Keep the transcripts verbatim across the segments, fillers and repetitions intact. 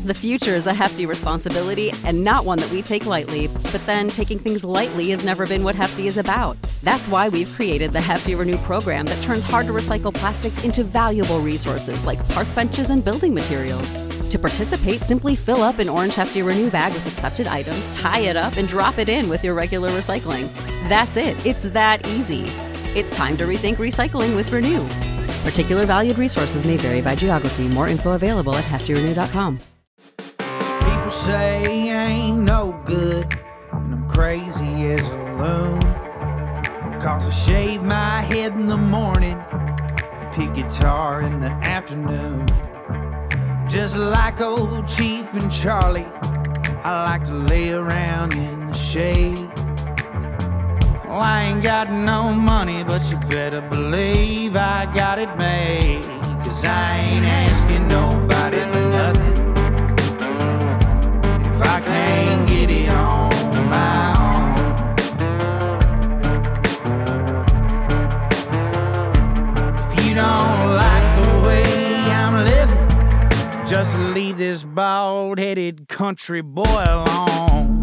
The future is a hefty responsibility and not one that we take lightly, but then taking things lightly has never been what Hefty is about. That's why we've created the Hefty Renew program that turns hard-to-recycle plastics into valuable resources like park benches and building materials. To participate, simply fill up an orange Hefty Renew bag with accepted items, tie it up, and drop it in with your regular recycling. That's it. It's that easy. It's time to rethink recycling with Renew. Particular valued resources may vary by geography. More info available at hefty renew dot com. People say I ain't no good, and I'm crazy as a loon. Cause I shave my head in the morning, and pick guitar in the afternoon. Just like old Chief and Charlie, I like to lay around in the shade. Well, I ain't got no money, but you better believe I got it made. Cause I ain't asking nobody for nothing if I can't get it on my own. If you don't like the way I'm living, just leave this bald-headed country boy alone.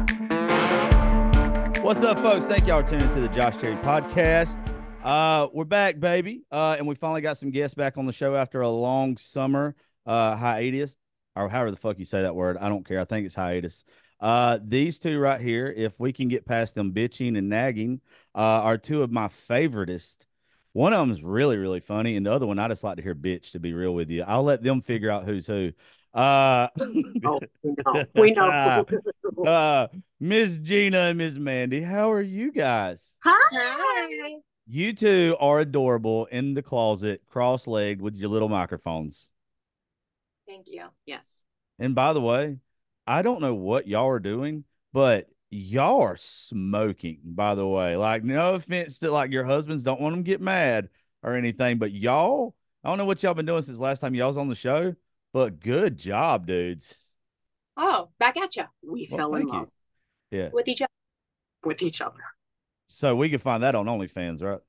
What's up, folks? Thank y'all for tuning into the Josh Terry podcast. Uh, we're back, baby, uh, and we finally got some guests back on the show after a long summer uh, hiatus, or however the fuck you say that word. I don't care. I think it's hiatus. Uh, these two right here, if we can get past them bitching and nagging, uh, are two of my favoritist. One of them is really, really funny, and the other one, I just like to hear bitch, to be real with you. I'll let them figure out who's who. Uh, oh, we know. We know. uh, Miss Gina and Miss Mandy, how are you guys? Hi. You two are adorable in the closet, cross-legged with your little microphones. Thank you. Yes. And by the way, I don't know what y'all are doing, but y'all are smoking, by the way. Like, no offense to, like, your husbands, don't want them to get mad or anything, but y'all, I don't know what y'all been doing since last time y'all was on the show, but good job, dudes. Oh, back at you. We Well, fell in thank love. you. Yeah. With each other. With each other. So we can find that on OnlyFans, right?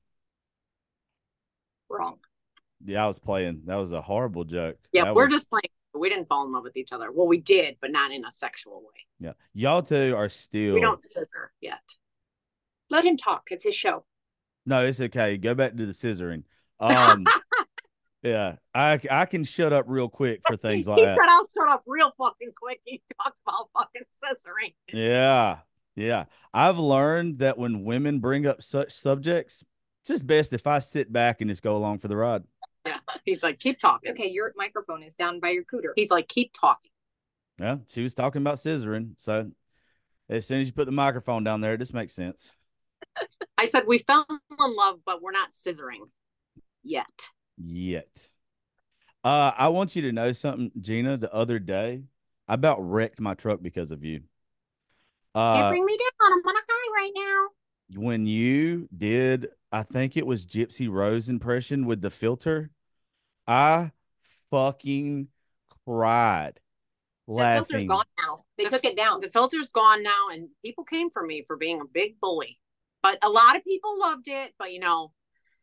Wrong. Yeah, I was playing. That was a horrible joke. Yeah, that we're was... just playing. We didn't fall in love with each other. Well, we did, but not in a sexual way. Yeah. Y'all two are still. We don't scissor yet. Let him talk. It's his show. No, it's okay. Go back to the scissoring. Um, yeah, I I can shut up real quick for things like he that. He said I'll shut up real fucking quick. He talked about fucking scissoring. Yeah, yeah. I've learned that when women bring up such subjects, it's just best if I sit back and just go along for the ride. Yeah, he's like, keep talking. Okay, your microphone is down by your cooter. He's like, keep talking. Yeah, she was talking about scissoring, so as soon as you put the microphone down there, this makes sense. I said we fell in love, but we're not scissoring yet. Yet. Uh, I want you to know something, Gina. The other day, I about wrecked my truck because of you. Uh, Can't bring me down. I'm on a high right now. When you did, I think it was Gypsy Rose impression with the filter, I fucking cried laughing. The filter's gone now. They the, took it down. The filter's gone now, and people came for me for being a big bully. But a lot of people loved it. But, you know,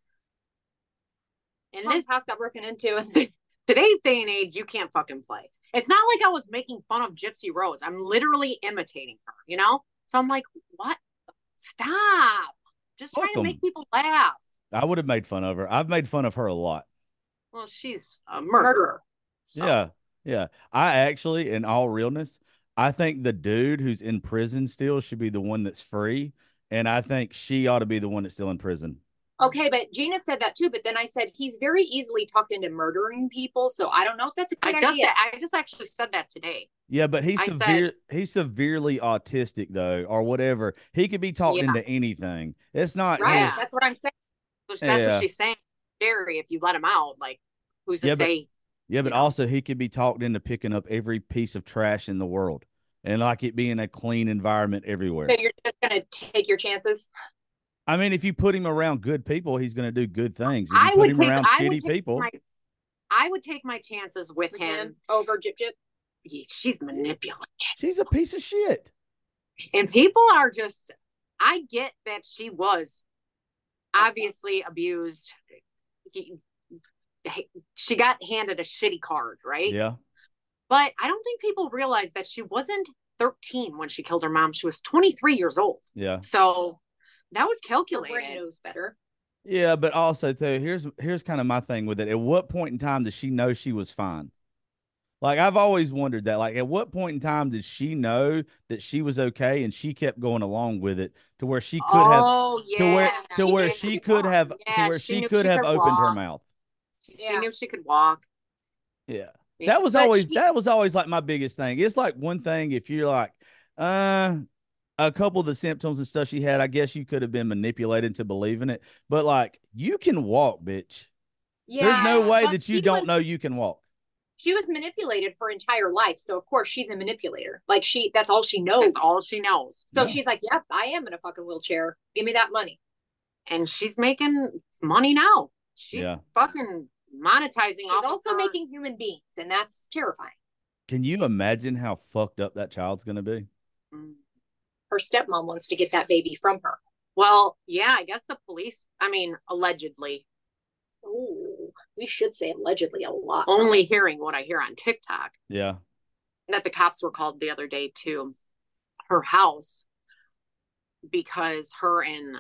in Tom's this house got broken into. Today's day and age, you can't fucking play. It's not like I was making fun of Gypsy Rose. I'm literally imitating her, you know? So I'm like, what? Stop. Just Fuck trying to 'em. make people laugh. I would have made fun of her. I've made fun of her a lot. Well, she's a murderer. So. Yeah, yeah. I actually, in all realness, I think the dude who's in prison still should be the one that's free, and I think she ought to be the one that's still in prison. Okay, but Gina said that too. But then I said he's very easily talked into murdering people, so I don't know if that's a good I just, idea. I just actually said that today. Yeah, but he's I severe. said- he's severely autistic though, or whatever. He could be talked Yeah. into anything. It's not Right, his. that's what I'm saying. So that's Yeah. what she's saying. Scary if you let him out. Like, who's to Yeah, but- say? Yeah, but you know. also he could be talked into picking up every piece of trash in the world, and like it being a clean environment everywhere. So you're just gonna take your chances. I mean, if you put him around good people, he's going to do good things. If you I put would him take. around I shitty would take people, my. I would take my chances with With him. him over Jip Jip. Yeah, she's manipulative, she's a piece of shit. and people are just. I get that she was obviously abused. He, she got handed a shitty card, right? Yeah. But I don't think people realize that she wasn't thirteen when she killed her mom. She was twenty-three years old. Yeah. So that was Her brain calculated. knows better. Yeah, but also too, here's here's kind of my thing with it. At what point in time does she know she was fine? Like I've always wondered that. Like at what point in time did she know that she was okay and she kept going along with it to where she could have Oh, yeah. to where to She where knew she could could walk. have to Yeah, where she she knew could she have could opened her walk. mouth. She, she Yeah. knew she could walk. Yeah. Yeah. That was But always she- that was always like my biggest thing. It's like one thing if you're like, uh, a couple of the symptoms and stuff she had, I guess you could have been manipulated to believing it. But like, you can walk, bitch. Yeah. There's no way but that you she don't was- know you can walk. She was manipulated for entire life, so of course she's a manipulator. Like she, that's all she knows. That's all she knows. So Yeah. she's like, "Yep, I am in a fucking wheelchair. Give me that money." And she's making money now. She's Yeah. fucking monetizing She's off also of her. making human beings, and that's terrifying. Can you imagine how fucked up that child's gonna be? Mm. Her stepmom wants to get that baby from her. Well, yeah, I guess the police, I mean, allegedly, Ooh, we should say allegedly a lot. only hearing what I hear on TikTok, Yeah. that the cops were called the other day to her house because her and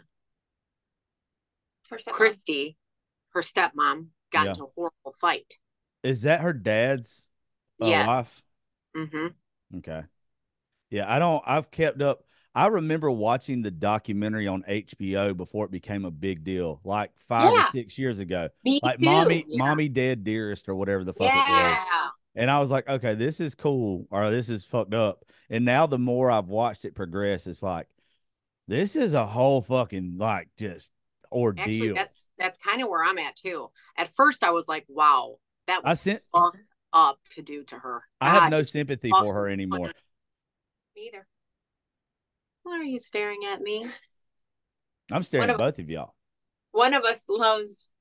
Her stepmom. Christy, her stepmom, got Yeah. into a horrible fight. Is that her dad's uh, Yes. wife? Mm-hmm. Okay. Yeah, I don't I've kept up. I remember watching the documentary on H B O before it became a big deal, like five Yeah. or six years ago. Me Like too. mommy, yeah. mommy dead dearest or whatever the fuck it was. Yeah. And I was like, okay, this is cool or this is fucked up. And now the more I've watched it progress, it's like, this is a whole fucking like just ordeal. Actually, that's that's kind of where I'm at too. At first, I was like, "Wow, that I was sent fucked up to do to her." I have God, no it's sympathy fucked for her up. anymore. Me either. Why are you staring at me? I'm staring One at of- both of y'all. One of us loves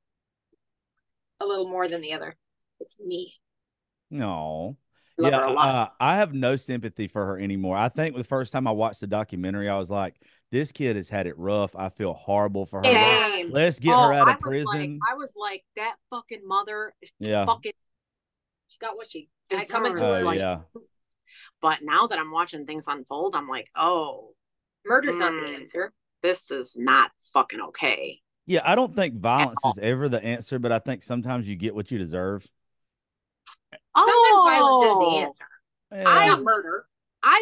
a little more than the other. It's me. No. Love Yeah, her a lot. uh, I have no sympathy for her anymore. I think the first time I watched the documentary, I was like, this kid has had it rough. I feel horrible for her. Same. Let's get Oh, her out I of was prison. Like, I was like, that fucking mother is Yeah. fucking She got what she Deserve. had coming to Oh, her. Like, yeah. But now that I'm watching things unfold, I'm like, oh, murder's not the Mm. answer. this is not fucking okay. Yeah, I don't think violence all. is ever the answer, but I think sometimes you get what you deserve. Sometimes oh, violence is the answer. Yeah. Not murder. I've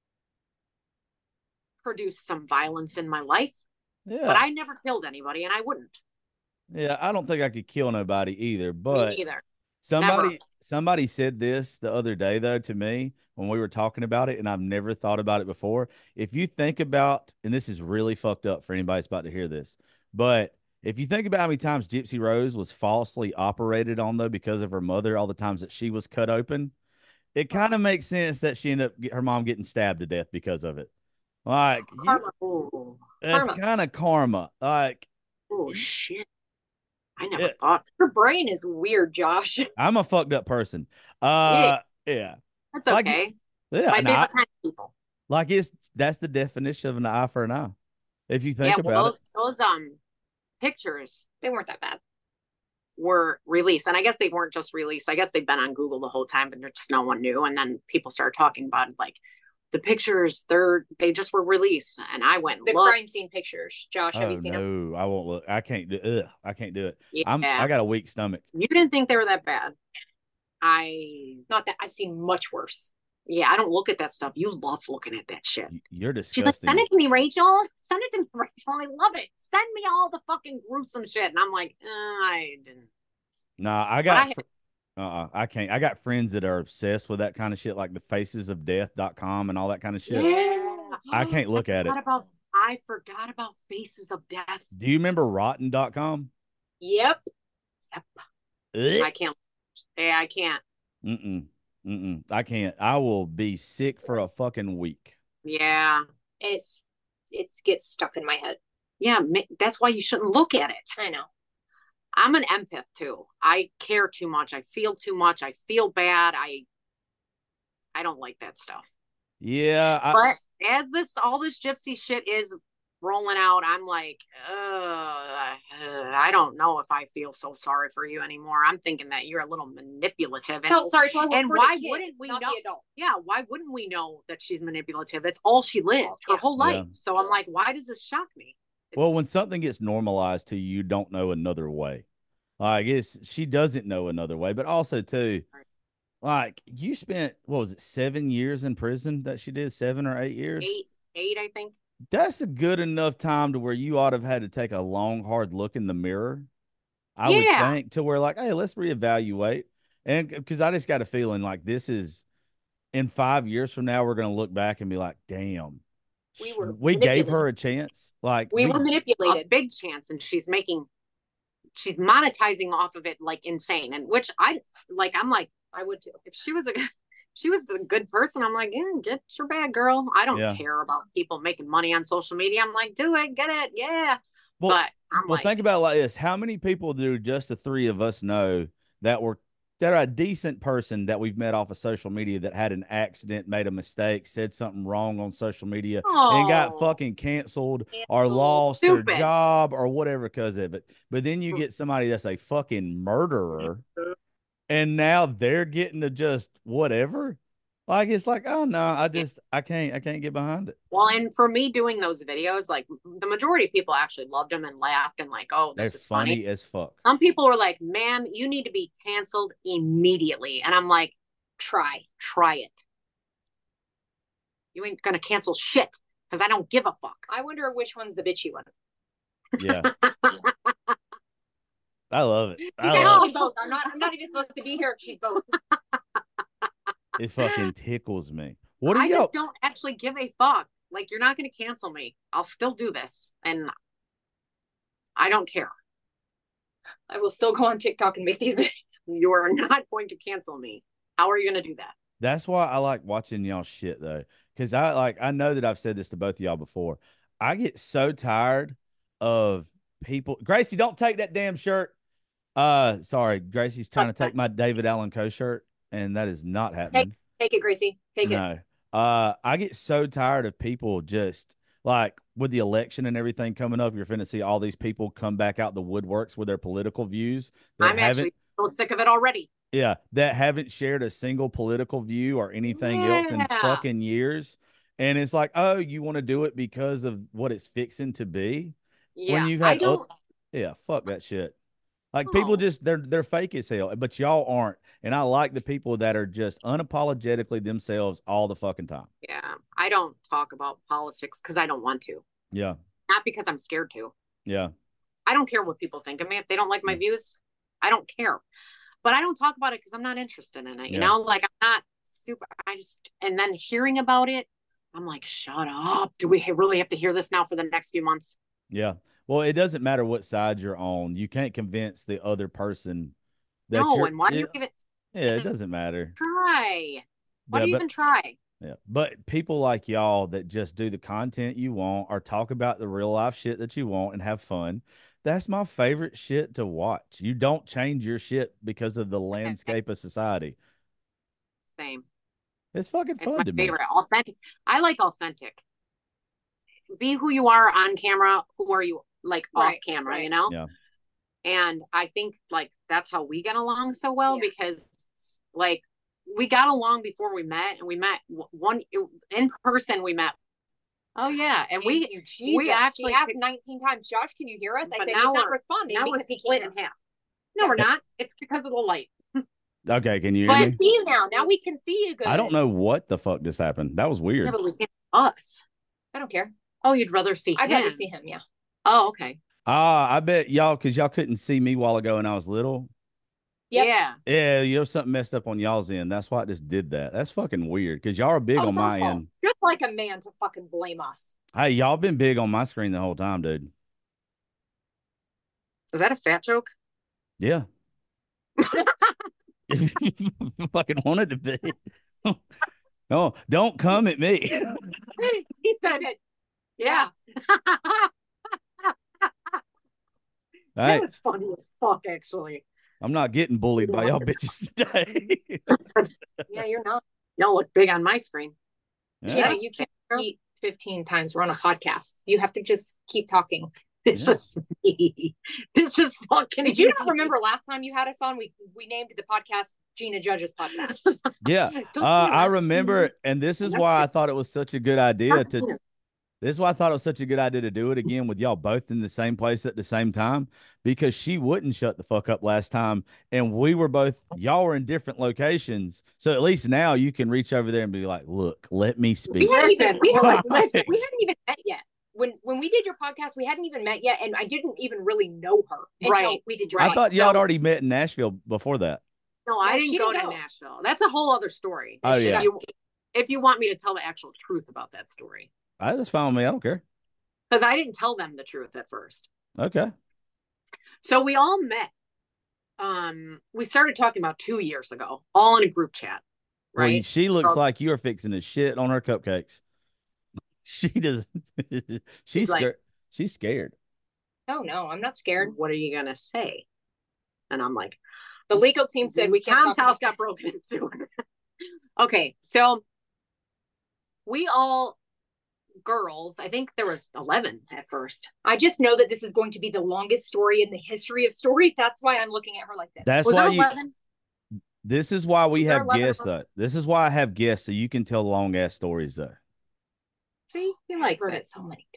produced some violence in my life, yeah. but I never killed anybody, and I wouldn't. yeah, I don't think I could kill nobody either, but Me either. somebody Never. somebody said this the other day though to me when we were talking about it, and I've never thought about it before. If you think about, and this is really fucked up for anybody that's about to hear this, but if you think about how many times Gypsy Rose was falsely operated on though because of her mother, all the times that she was cut open, it kind of makes sense that she ended up get- her mom getting stabbed to death because of it. Like you- Karma. Oh, that's Karma. kind of karma. Like oh shit! I never Yeah. thought. Her brain is weird, Josh. I'm a fucked up person. Uh, yeah, That's Like, okay. yeah. My and favorite I- kind of people. like it's that's the definition of an eye for an eye. If you think Yeah, about well, it. those those um pictures They weren't that bad. were released, and I guess they weren't just released. I guess they've been on Google the whole time, but just no one knew. And then people started talking about it, like the pictures. They're they just were released, and I went and The looked. crime scene pictures. Josh, have Oh you seen them? no, I won't look. I can't do. Ugh, I can't do it. Yeah, I'm. I got a weak stomach. you didn't think they were that bad. I Not that I've seen much worse. yeah, I don't look at that stuff. You love looking at that shit. Y- You're She's like, disgusting. send it to me, Rachel. Send it to me, Rachel. I love it. Send me all the fucking gruesome shit. And I'm like, uh, I didn't. Nah, I I got. have- Fr- uh-uh, I can't. I got friends that are obsessed with that kind of shit, like the faces of death dot com and all that kind of shit. I can't look at it. Forgot about, I forgot about Faces of Death. Do you remember rotten dot com? Yep. I can't. Yeah, I can't. Mm-mm. Mm-mm. I can't. I will be sick for a fucking week. Yeah. And it's it gets stuck in my head. Yeah. ma- That's why you shouldn't look at it. I know. I'm an empath too. I care too much. I feel too much. I feel bad. I, I don't like that stuff. Yeah. I, But as this, all this gypsy shit is rolling out. I'm like, uh, I don't know if I feel so sorry for you anymore. I'm thinking that you're a little manipulative. And, Felt sorry for her. and for why the kid, wouldn't we not know? The adult. Yeah, why wouldn't we know that she's manipulative? It's all she lived her Yeah. whole life. Yeah. So I'm like, why does this shock me? Well, when something gets normalized to you, you don't know another way. Like, it's, she doesn't know another way, but also too, like, you spent, what was it, seven years in prison that she did? Seven or eight years? Eight, eight, I think. That's a good enough time to where you ought to have had to take a long, hard look in the mirror. I Yeah. would think, to where, like, hey, let's reevaluate. And because I just got a feeling like this is, in five years from now, we're going to look back and be like, damn, We were we gave manipulated. her a chance. Like, We, we, were A manipulated. big chance, and she's making, she's monetizing off of it like insane. And which I like, I'm like, I would too. if she was a she was a good person, I'm like, yeah, get your bag, girl. I don't Yeah. care about people making money on social media. I'm like, do it, get it, yeah. well, but I'm well like, think about it like this. How many people do just the three of us know that were, that are a decent person that we've met off of social media that had an accident, made a mistake, said something wrong on social media, and got oh, fucking canceled or lost Stupid. their job or whatever because of it. But then you get somebody that's a fucking murderer, and now they're getting to just whatever. Like, it's like, oh no, I just I can't I can't get behind it. well, and for me doing those videos, like the majority of people actually loved them and laughed and like, oh, this They're is funny, funny. as fuck. Some people were like, ma'am, you need to be canceled immediately. And I'm like, Try. try it. You ain't gonna cancel shit because I don't give a fuck. I wonder which one's the bitchy one. Yeah. I love it. You I guys love can it. be both. I'm not. I'm not even supposed to be here if she's both. It fucking tickles me. What do I y'all? just don't actually give a fuck. Like, you're not going to cancel me. I'll still do this. And I don't care. I will still go on TikTok and make these videos. You're not going to cancel me. How are you going to do that? That's why I like watching y'all shit though, because I like I know that I've said this to both of y'all before. I get so tired of people. Gracie, don't take that damn shirt. Uh, sorry, Gracie's trying to take my David Allen Co shirt, and that is not happening. Take it, Gracie. Take it. No. Uh, I get so tired of people just like with the election and everything coming up. You're finna see all these people come back out the woodworks with their political views. That I'm haven't, actually so sick of it already. yeah, that haven't shared a single political view or anything else in Yeah. fucking years. And it's like, oh, you want to do it because of what it's fixing to be? Yeah. When you've I had, don't. up, yeah, fuck that shit. Like people Oh. just they're they're fake as hell, but y'all aren't. And I like the people that are just unapologetically themselves all the fucking time. Yeah. I don't talk about politics because I don't want to. Yeah, Not because I'm scared to. yeah, I don't care what people think of me. If they don't like my Mm. views, I don't care. But I don't talk about it because I'm not interested in it. You Yeah. know, like I'm not super. I just, and then hearing about it, I'm like, shut up. Do we really have to hear this now for the next few months? yeah. Well, it doesn't matter what side you're on. You can't convince the other person that No, you're. and why do yeah, you give it yeah, it doesn't matter. try? Why Yeah, do you but- even try? Yeah, but people like y'all that just do the content you want or talk about the real life shit that you want and have fun. That's my favorite shit to watch. You don't change your shit because of the landscape of society. Same. It's fucking It's fun my to me. favorite. Authentic. I like authentic. Be who you are on camera. Who are you like off Right, camera? right. You know. Yeah. And I think like that's how we get along so well Yeah. because like we got along before we met, and we met w- one in person. We met. Oh yeah, and we Thank you, Jesus. we actually She asked picked- nineteen times. Josh, can you hear us? I But said now he's not we're- responding now we're because he split can't. in half. No, we're not. It's because of the light. Okay, can you We hear can me? see you now. Now we can see you good. I don't know what the fuck just happened. That was weird. Yeah, but we can't us. I don't care. Oh, you'd rather see I'd him. rather see him. Yeah. Oh, okay. Ah, I bet y'all, because y'all couldn't see me a while ago when I was little. Yep. Yeah. Yeah, you know, something messed up on y'all's end. That's why it just did that. That's fucking weird because y'all are big Oh, on it's my awful. end. Just like a man to fucking blame us. Hey, y'all been big on my screen the whole time, dude. Is that a fat joke? Yeah. If you fucking wanted to be. No, don't come at me. He said it. Yeah. Hey, That was funny as fuck, actually. I'm not getting bullied by y'all bitches today. Yeah, you're not. Y'all look big on my screen. Yeah, Yeah. you can't eat fifteen times. We're on a podcast. You have to just keep talking. This Yeah. is me. This is fucking. Did you me. not remember last time you had us on? We we named the podcast Gina Judge's podcast. Yeah. Don't Uh, you I listen? remember, and this is why I thought it was such a good idea to. This is why I thought it was such a good idea to do it again with y'all both in the same place at the same time, because she wouldn't shut the fuck up last time, and we were both y'all were in different locations, so at least now you can reach over there and be like, "Look, let me We speak." hadn't even we hadn't, Listen. we hadn't even met yet. When when we did your podcast, we hadn't even met yet, and I didn't even really know her until Right. we did your. I Right. thought y'all had So- already met in Nashville before that. No, I No, didn't she go didn't to go. Nashville. That's a whole other story. Oh, If yeah. you, if you want me to tell the actual truth about that story, I That's fine with me. I don't care. because I didn't tell them the truth at first. Okay. So we all met. Um, we started talking about two years ago, all in a group chat, Well, right? she looks So- like you are fixing to shit on her cupcakes. She does. she's She's like- scared. She's scared. Oh no, I'm not scared. What are you gonna say? And I'm like, The legal team said we can't. Tom's talk house about got broken into. Okay, so we all girls, I think there was eleven at first. I just know that this is going to be the longest story in the history of stories. That's why I'm looking at her like this. That's Was why there you. eleven? This is why we Was there have eleven guests, of though. This is why I have guests, so you can tell long ass stories, though. See, he likes I've heard it. it so many.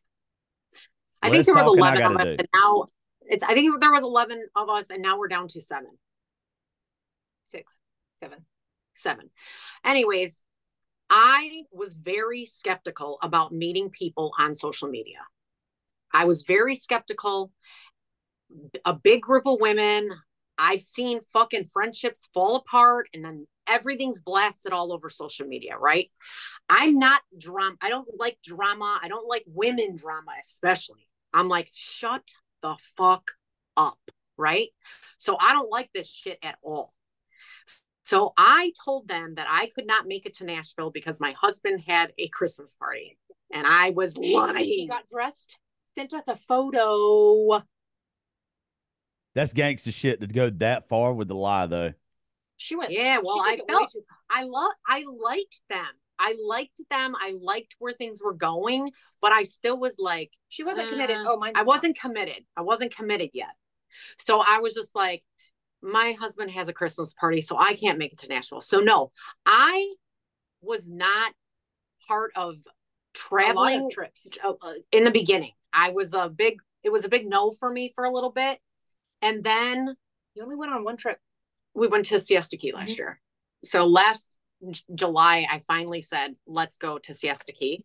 I Less think there was talking I eleven of gotta us, do. and now it's. I think there was eleven of us, and now we're down to seven. Six, seven. Seven. Anyways, I was very skeptical about meeting people on social media. I was very skeptical. A big group of women. I've seen fucking friendships fall apart, and then everything's blasted all over social media, right? I'm not drama. I don't like drama. I don't like women drama, especially. I'm like, shut the fuck up, right? So I don't like this shit at all. So I told them that I could not make it to Nashville because my husband had a Christmas party, and I was He lying. got dressed, sent us a photo. That's gangster shit to go that far with the lie, though. She went. Yeah, well, she I took it way felt too- I love I liked them. I liked them. I liked where things were going, but I still was like, She wasn't committed. Uh, Oh, mine. I wasn't committed. I wasn't committed yet. So I was just like, my husband has a Christmas party, so I can't make it to Nashville. So no, I was not part of A lot of traveling trips. uh, in the beginning. I was a big, it was a big no for me for a little bit. And then You only went on one trip. we went to Siesta Key last Mhm. year. So last J- July, I finally said, let's go to Siesta Key.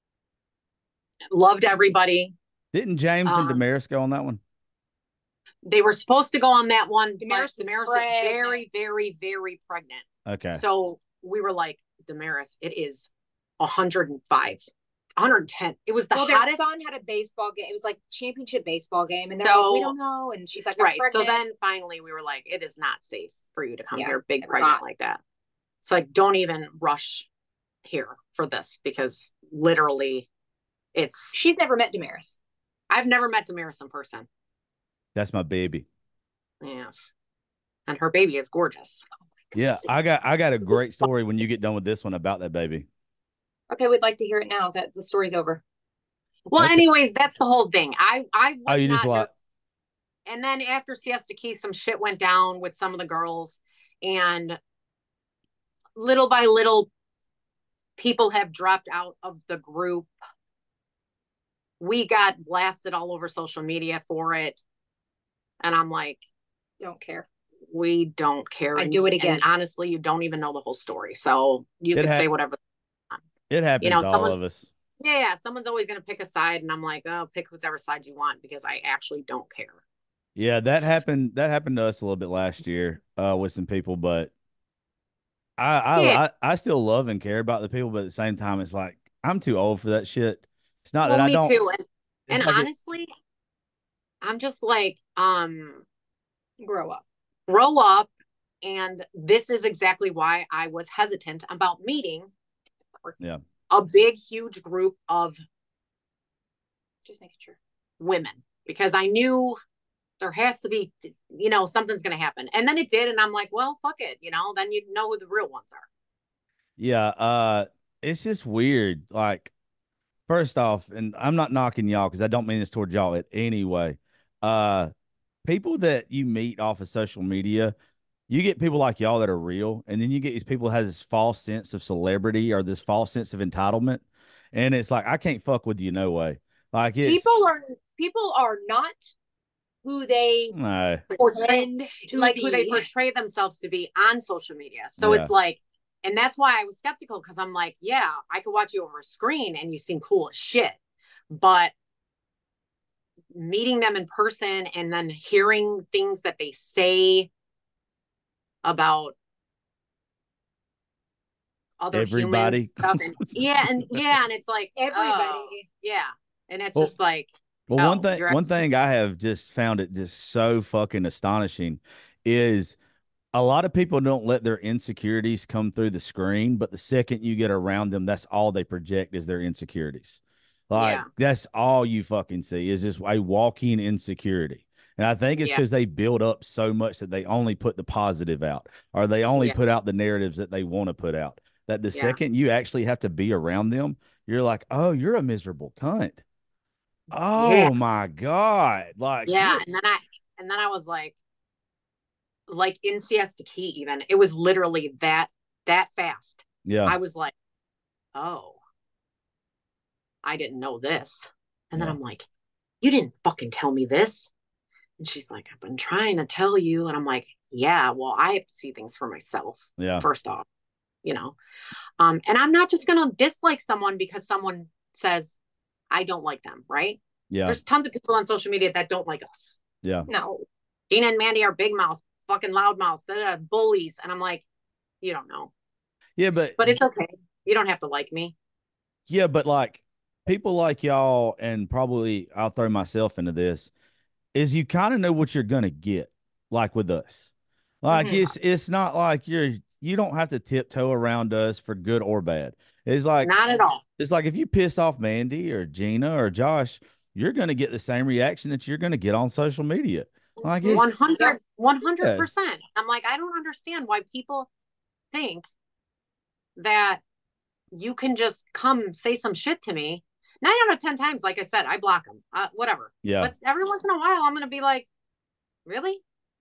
Loved everybody. Didn't James and Um, Damaris go on that one? They were supposed to go on that one. Damaris but was Damaris was pregnant. very, very, very pregnant. Okay. So we were like, Damaris, it is one hundred five, one hundred ten. It was the well, their hottest. son had a baseball game. It was like championship baseball game, and they're So- like, we don't know. And she's like, I'm Right. So pregnant. then finally we were like, it is not safe for you to come Yeah, here big it's pregnant not. like that. It's like, don't even rush here for this because literally it's, she's never met Damaris. I've never met Damaris in person. That's my baby. Yes. And her baby is gorgeous. Yeah, I got I got a great story when you get done with this one about that baby. Okay, we'd like to hear it now that the story's over. Well, Okay. anyways, that's the whole thing. I, I, was Oh, you just not like And then after Siesta Key, some shit went down with some of the girls, and little by little, people have dropped out of the group. We got blasted all over social media for it. And I'm like, Don't care. we don't care. I'd And- do it again. And honestly, you don't even know the whole story. So you It can ha- say whatever. it happens know, to all someone's- of us. Yeah, yeah, someone's always going to pick a side. And I'm like, oh, pick whichever side you want because I actually don't care. Yeah, that happened. That happened to us a little bit last year uh, with some people, but I I, Yeah. I I still love and care about the people, but at the same time, it's like I'm too old for that shit. It's not Well, that I me don't. too. And, it's and like it- honestly, I'm just like, um, Grow up. grow up. And this is exactly why I was hesitant about meeting Yeah. a big, huge group of Just making sure. women because I knew there has to be, you know, something's going to happen. And then it did. And I'm like, well, fuck it. You know, then you know who the real ones are. Yeah, uh, it's just weird. Like first off, and I'm not knocking y'all because I don't mean this toward y'all in any way. Uh, people that you meet off of social media, you get people like y'all that are real, and then you get these people who have this false sense of celebrity or this false sense of entitlement, and it's like I can't fuck with you no way. Like it's People are people are not who they no, pretend to like be. who they portray themselves to be on social media. So Yeah. it's like, and that's why I was skeptical, because I'm like, yeah, I could watch you over a screen and you seem cool as shit, but meeting them in person and then hearing things that they say about other Everybody. humans and stuff, and yeah, and yeah, and it's like Everybody. oh, yeah, and it's Well- just like, Well, oh, one thing you're one thing I have just found it just so fucking astonishing is a lot of people don't let their insecurities come through the screen, but the second you get around them, that's all they project is their insecurities. Like Yeah. that's all you fucking see is just a walking insecurity. And I think it's Yeah. because they build up so much that they only put the positive out, or they only Yeah. put out the narratives that they want to put out. That the Yeah. second you actually have to be around them, you're like, oh, you're a miserable cunt. Oh Yeah. my God. Like, yeah, you're- and then I and then I was like, like in Siesta Key, even it was literally that that fast. yeah. I was like, oh, I didn't know this. And then Yeah. I'm like, you didn't fucking tell me this. And she's like, I've been trying to tell you. And I'm like, yeah, well, I have to see things for myself, Yeah. first off, you know. Um, and I'm not just gonna dislike someone because someone says I don't like them, right? Yeah. There's tons of people on social media that don't like us. Yeah. No. Gina and Mandy are big mouths, fucking loud mouths, they're bullies. And I'm like, you don't know. Yeah. But, But it's okay. You don't have to like me. yeah, but like people like y'all, and probably I'll throw myself into this, is you kind of know what you're gonna get, like with us. Like Mhm. it's it's not like you're you don't have to tiptoe around us for good or bad. It's like Not at all. it's like if you piss off Mandy or Gina or Josh, you're gonna get the same reaction that you're gonna get on social media. Like it's one hundred, Yep. one hundred percent. I'm like, I don't understand why people think that you can just come say some shit to me. Nine out of ten times, like I said, I block them. Uh, whatever. yeah. But every once in a while, I'm gonna be like, really?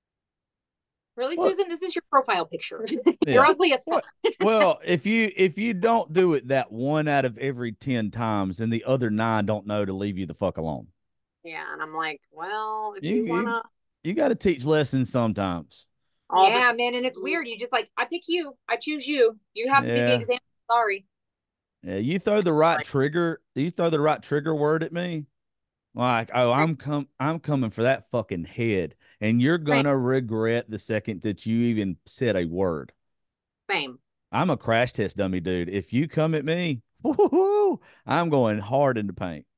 Really, Well- Susan? This is your profile picture. Yeah. You're ugly as fuck. Well, if you if you don't do it that one out of every ten times, and the other nine don't know to leave you the fuck alone. Yeah. And I'm like, well, if You- you, you- wanna, You got to teach lessons sometimes. all Yeah, the, man, and it's weird. You just like, I pick you. I choose you. You have to be Yeah. the example. Sorry. Yeah, you throw the right Right. trigger, you throw the right trigger word at me, like, oh, I'm com I'm coming for that fucking head, and you're gonna regret the second that you even said a word. same. I'm a crash test dummy, dude. If you come at me, woo-hoo-hoo, I'm going hard in the paint.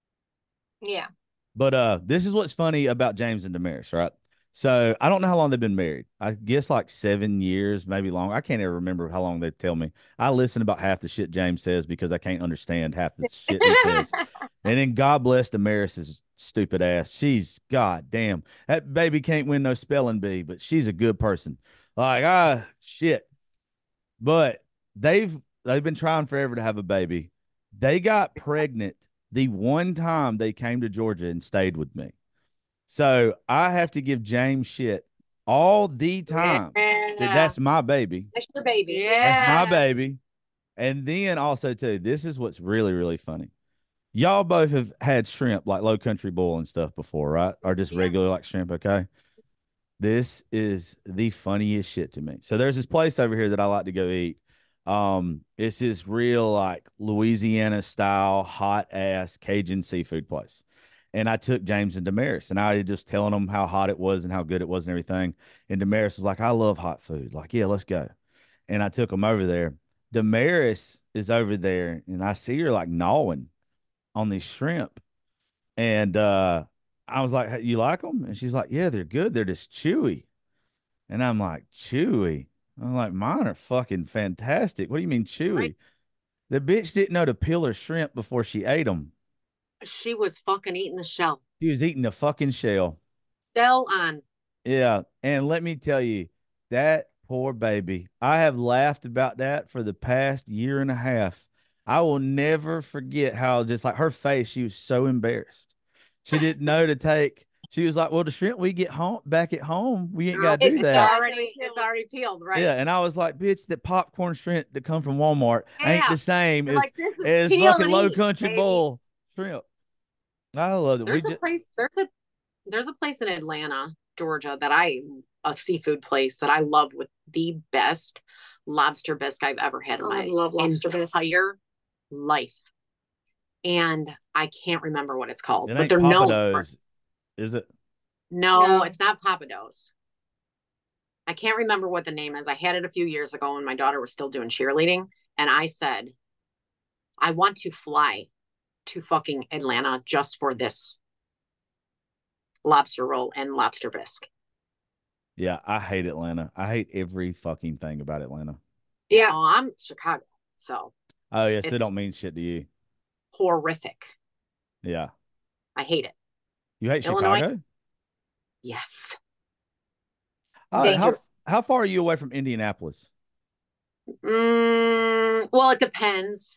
Yeah. But uh, this is what's funny about James and Damaris, right? So I don't know how long they've been married. I guess like seven years, maybe longer. I can't even remember how long they tell me. I listen about half the shit James says because I can't understand half the shit he says. And then God bless Damaris's stupid ass. She's god damn. That baby can't win no spelling bee, but she's a good person. Like, ah, shit. But they've they've been trying forever to have a baby. They got pregnant the one time they came to Georgia and stayed with me. So I have to give James shit all the time Yeah. that that's my baby. That's your baby. Yeah. That's my baby. And then also too, this is what's really, really funny. Y'all both have had shrimp like Low Country Boil and stuff before, right? Or just Yeah. regular like shrimp, okay? This is the funniest shit to me. So there's this place over here that I like to go eat. Um, it's this real like Louisiana style hot ass Cajun seafood place. And I took James and Damaris, and I just telling them how hot it was and how good it was and everything. And Damaris was like, I love hot food. Like, yeah, let's go. And I took them over there. Damaris is over there, and I see her like gnawing on these shrimp. And uh, I was like, hey, you like them? And she's like, yeah, they're good. They're just chewy. And I'm like, chewy? I'm like, mine are fucking fantastic. What do you mean chewy? Right. The bitch didn't know to peel her shrimp before she ate them. She was fucking eating the shell. She was eating the fucking shell. Shell on. Yeah. And let me tell you, that poor baby, I have laughed about that for the past year and a half. I will never forget how just like her face, she was so embarrassed. She didn't know to take. She was like, "Well, the shrimp we get home back at home, we ain't got to do it's that." already it's already peeled, right? Yeah, and I was like, "Bitch, that popcorn shrimp that come from Walmart ain't Yeah. the same You're as like, this is as peel fucking and Low eat, Country baby. Bowl shrimp." I love it. We There's a just place. There's a there's a place in Atlanta, Georgia, that I a seafood place that I love with the best lobster bisque I've ever had in Oh, I my love lobster bisque. entire life, and I can't remember what it's called. it but ain't they're known for Papados, is it? no, No. it's not Papados. I can't remember what the name is. I had it a few years ago when my daughter was still doing cheerleading, and I said, I want to fly to fucking Atlanta just for this lobster roll and lobster bisque. Yeah, I hate Atlanta. I hate every fucking thing about Atlanta. Yeah. Oh, I'm Chicago, so Oh yes, it It's- don't mean shit to you. horrific. Yeah, I hate it. you hate Illinois? Chicago. Yes. Uh, how Danger. how far are you away from Indianapolis? Mm, well, it depends.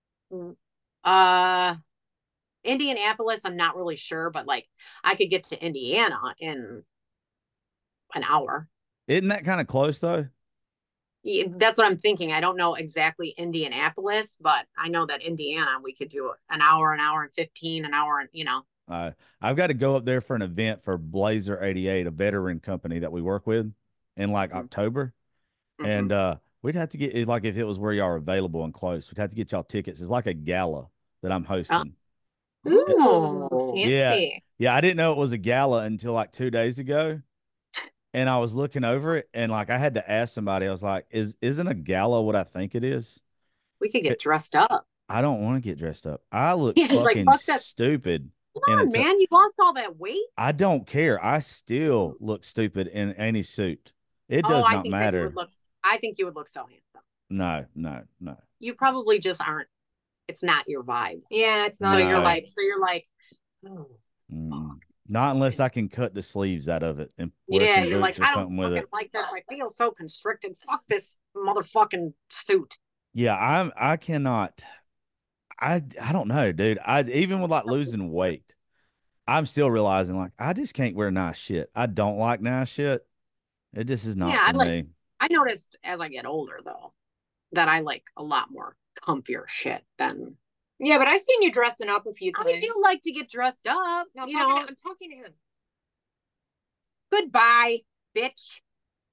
Uh, Indianapolis, I'm not really sure, but like I could get to Indiana in an hour. Isn't that kind of close though? Yeah, that's what I'm thinking. I don't know exactly Indianapolis, but I know that Indiana, we could do an hour, an hour and fifteen, an hour, and you know. Uh, I've got to go up there for an event for Blazer eighty-eight, a veteran company that we work with, in like Mhm. October, Mhm. and uh, we'd have to get it like if it was where y'all are available and close, we'd have to get y'all tickets. It's like a gala that I'm hosting. Ooh, Oh, fancy. yeah. Yeah, I didn't know it was a gala until like two days ago. And I was looking over it and like I had to ask somebody, I was like, is isn't a gala what I think it is? we could get It- dressed up. I don't want to get dressed up. I look Yeah, he's like, fucking fuck that. stupid. Come in a on, tu- man. You lost all that weight. I don't care. I still look stupid in any suit. It Oh, does I not think that you matter. would look. I think you would look so handsome. No, no, no. You probably just aren't. It's not your vibe. Yeah, it's So not. No. you're like, so you're like, oh, Mm. Not unless I can cut the sleeves out of it and wear yeah. some You're boots like, or I something don't with fucking it. like this. I feel so constricted. Fuck this motherfucking suit. Yeah, I'm. I cannot. I I don't know, dude. I even with like losing weight, I'm still realizing like I just can't wear nice shit. I don't like nice shit. It just is not Yeah, I for like- me. I noticed as I get older though that I like a lot more comfier shit than. Yeah, but I've seen you dressing up a few times. I do like to get dressed up. No, I'm, you talking know, to, I'm talking to him. goodbye, bitch.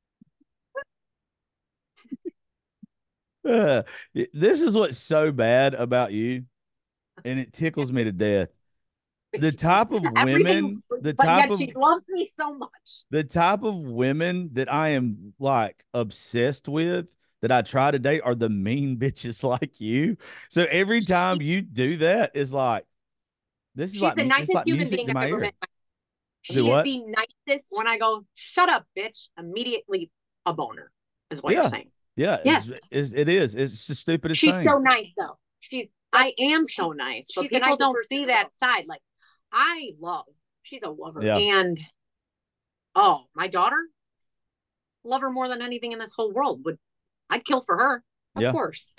Uh, this is what's so bad about you, and it tickles me to death. The type of Everything, women, the but type yet of she loves me so much. the type of women that I am like obsessed with that I try to date are the mean bitches like you. So every time you do that, it's like this is She's like the mu- nicest it's like human music being to I've my ever ear. met. She Do is what? the nicest. When I go, shut up, bitch, immediately a boner is what Yeah. you're saying. Yeah, Yes. it's, it's, it is. It's the stupidest She's thing. so nice though. She's I am so nice, but she's the people nicest don't person see in the that world. side. Like I love, she's a lover. Yeah. and oh, my daughter, love her more than anything in this whole world. Would I'd kill for her, of Yeah. course.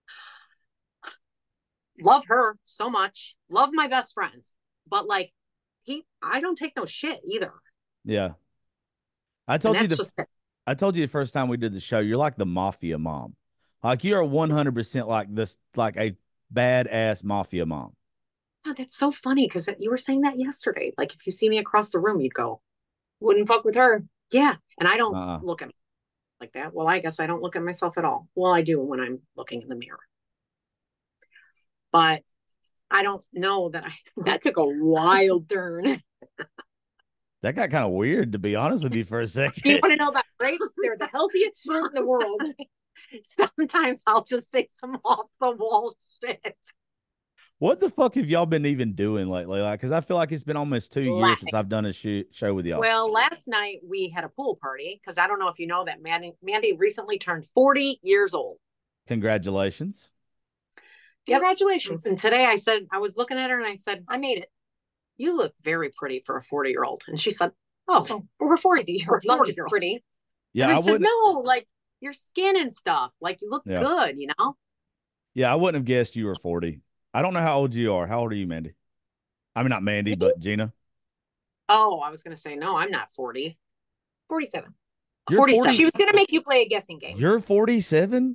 Love her so much. Love my best friends, but like he, I don't take no shit either. Yeah. I And told you that's the just I told you the first time we did the show, you're like the mafia mom. Like you're one hundred percent like this, like a badass mafia mom. oh, that's so funny because you were saying that yesterday. Like if you see me across the room, you'd go, Wouldn't fuck with her. yeah. And I don't Uh-uh. look at me like that. Well, I guess I don't look at myself at all. Well, I do when I'm looking in the mirror. But I don't know that I That took a wild turn. That got kind of weird, to be honest with you, for a second. Do you want to know about grapes? They're the healthiest fruit in the world. sometimes I'll just say some off the wall shit. What the fuck have y'all been even doing lately? Like, because I feel like it's been almost two years Laughing. since I've done a shoot, show with y'all. Well, last night we had a pool party because I don't know if you know that Mandy, Mandy recently turned forty years old. Congratulations. Yep. Congratulations. And today I said, I was looking at her and I said, I made it. you look very pretty for a forty year old. And she said, oh, Oh, we're forty. We're not just forty-year-old. pretty. Yeah, and I, I, said, wouldn't. no, like your skin and stuff, like you look Yeah. good, you know? Yeah, I wouldn't have guessed you were forty. I don't know how old you are. How old are you, Mandy? I mean, not Mandy, Me? but Gina. Oh, I was going to say, no, I'm not forty. forty-seven. You're forty-seven. forty. She was gonna make you play a guessing game. You're forty-seven?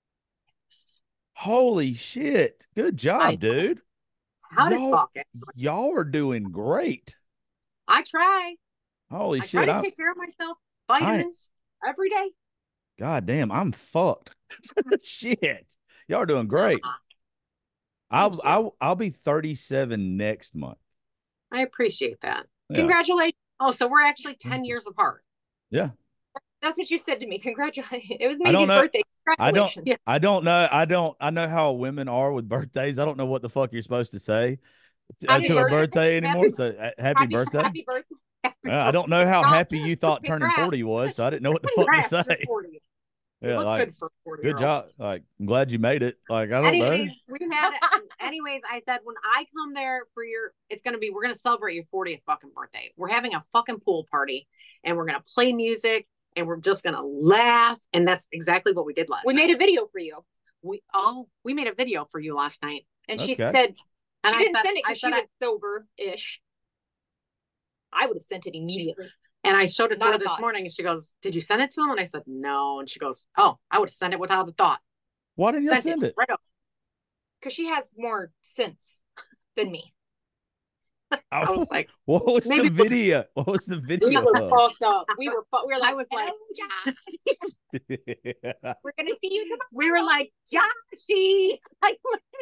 Holy shit. Good job, I- dude. How does Y'all, fuck it? y'all are doing great. I try. Holy I try shit. to I'm, take care of myself. Vitamins every day. God damn, I'm fucked. Shit. Y'all are doing great. Nah, I'll thank you. I'll I'll be thirty-seven next month. I appreciate that. Yeah. Congratulations. Oh, so we're actually ten years apart. Yeah. That's what you said to me. Congratulations. It was I don't Mandy's know- birthday. I don't Congratulations. I don't know. I don't I know how women are with birthdays. I don't know what the fuck you're supposed to say to, uh, Happy to a birthday. birthday anymore. Happy- So uh, happy, birthday. Happy birthday. Yeah, I don't know how Congrats. happy you thought turning Congrats. forty was, so I didn't know what the fuck to Congrats, say. you're forty. You Yeah, look like good for a forty good job. Like I'm glad you made it. Like I don't Anyways, know. we had. Anyways, I said when I come there for your, it's gonna be. We're gonna celebrate your fortieth fucking birthday. We're having a fucking pool party, and we're gonna play music, and we're just gonna laugh, and that's exactly what we did last. We night. made a video for you. We oh, we made a video for you last night, And she Okay. said, and she I didn't said, send it I because she said, was I, sober-ish. I would have sent it immediately. and I showed it to Not her a this thought. morning, and she goes, "Did you send it to him?" And I said, "No," and she goes, "Oh, I would have sent it without a thought. Why didn't you Sent send it? right up." Because she has more sense than me. I was like, what was maybe the it was- video? What was the We video? were of? fucked up. We were fu- we were like, I was like, "Oh, Josh, we're gonna see you tomorrow." we were like, Joshy. Like,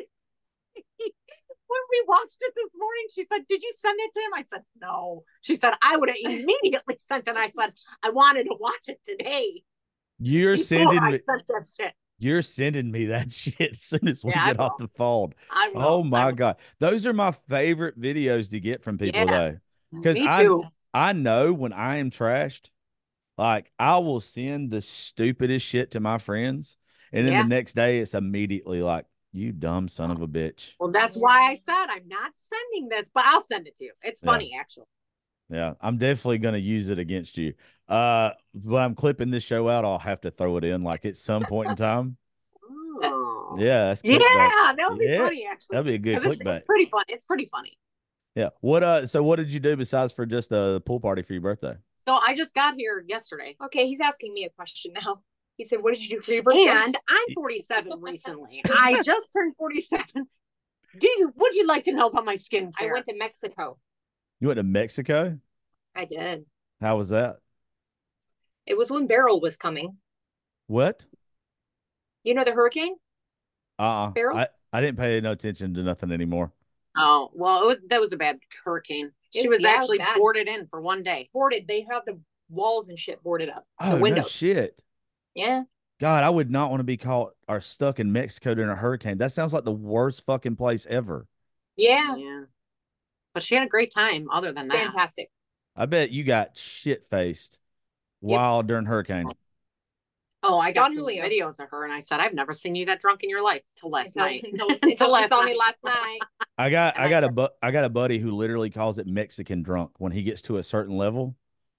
when we watched it this morning, she said, "Did you send it to him?" I said, "No." She said, "I would have immediately sent it." I said, "I wanted to watch it today." You're before sending I me. sent that shit. You're sending me that shit as soon as we Yeah, I get off will. the phone. I will. Oh I my will. god, those are my favorite videos to get from people Yeah. though, because Me I too. I know when I am trashed, like I will send the stupidest shit to my friends, and then Yeah. the next day it's immediately like, you dumb son of a bitch. Well, that's why I said I'm not sending this, but I'll send it to you. It's Yeah. funny, actually. Yeah, I'm definitely gonna use it against you. Uh, when I'm clipping this show out, I'll have to throw it in like at some point in time. Oh. Yeah, that's Yeah, clickbait. that would be Yeah, funny, actually. That'd be a good 'Cause it's, clickbait. it's pretty fun. It's pretty funny. Yeah. What uh so what did you do besides for just the pool party for your birthday? So I just got here yesterday. Okay, he's asking me a question now. He said, "What did you do for your birthday?" And I'm forty-seven recently. I just turned forty-seven. Do you, would you like to know about my skincare? I went to Mexico. You went to Mexico? I did. How was that? It was when Beryl was coming. What? You know the hurricane? Uh-uh. Beryl? I, I didn't pay no attention to nothing anymore. Oh, well, it was that was a bad hurricane. She It- was yeah, it was actually bad. boarded in for one day. Boarded. They have the walls and shit boarded up. Oh, the no windows. shit. Yeah. God, I would not want to be caught or stuck in Mexico during a hurricane. That sounds like the worst fucking place ever. Yeah. Yeah. But she had a great time other than that. Fantastic. I bet you got shit faced while during hurricane. Oh, I got Don some Julio. videos of her and I said, I've never seen you that drunk in your life till last Until- night. Until, Until until she last saw me night. last night. I got And I I got a said- bu- I got a buddy who literally calls it Mexican drunk when he gets to a certain level.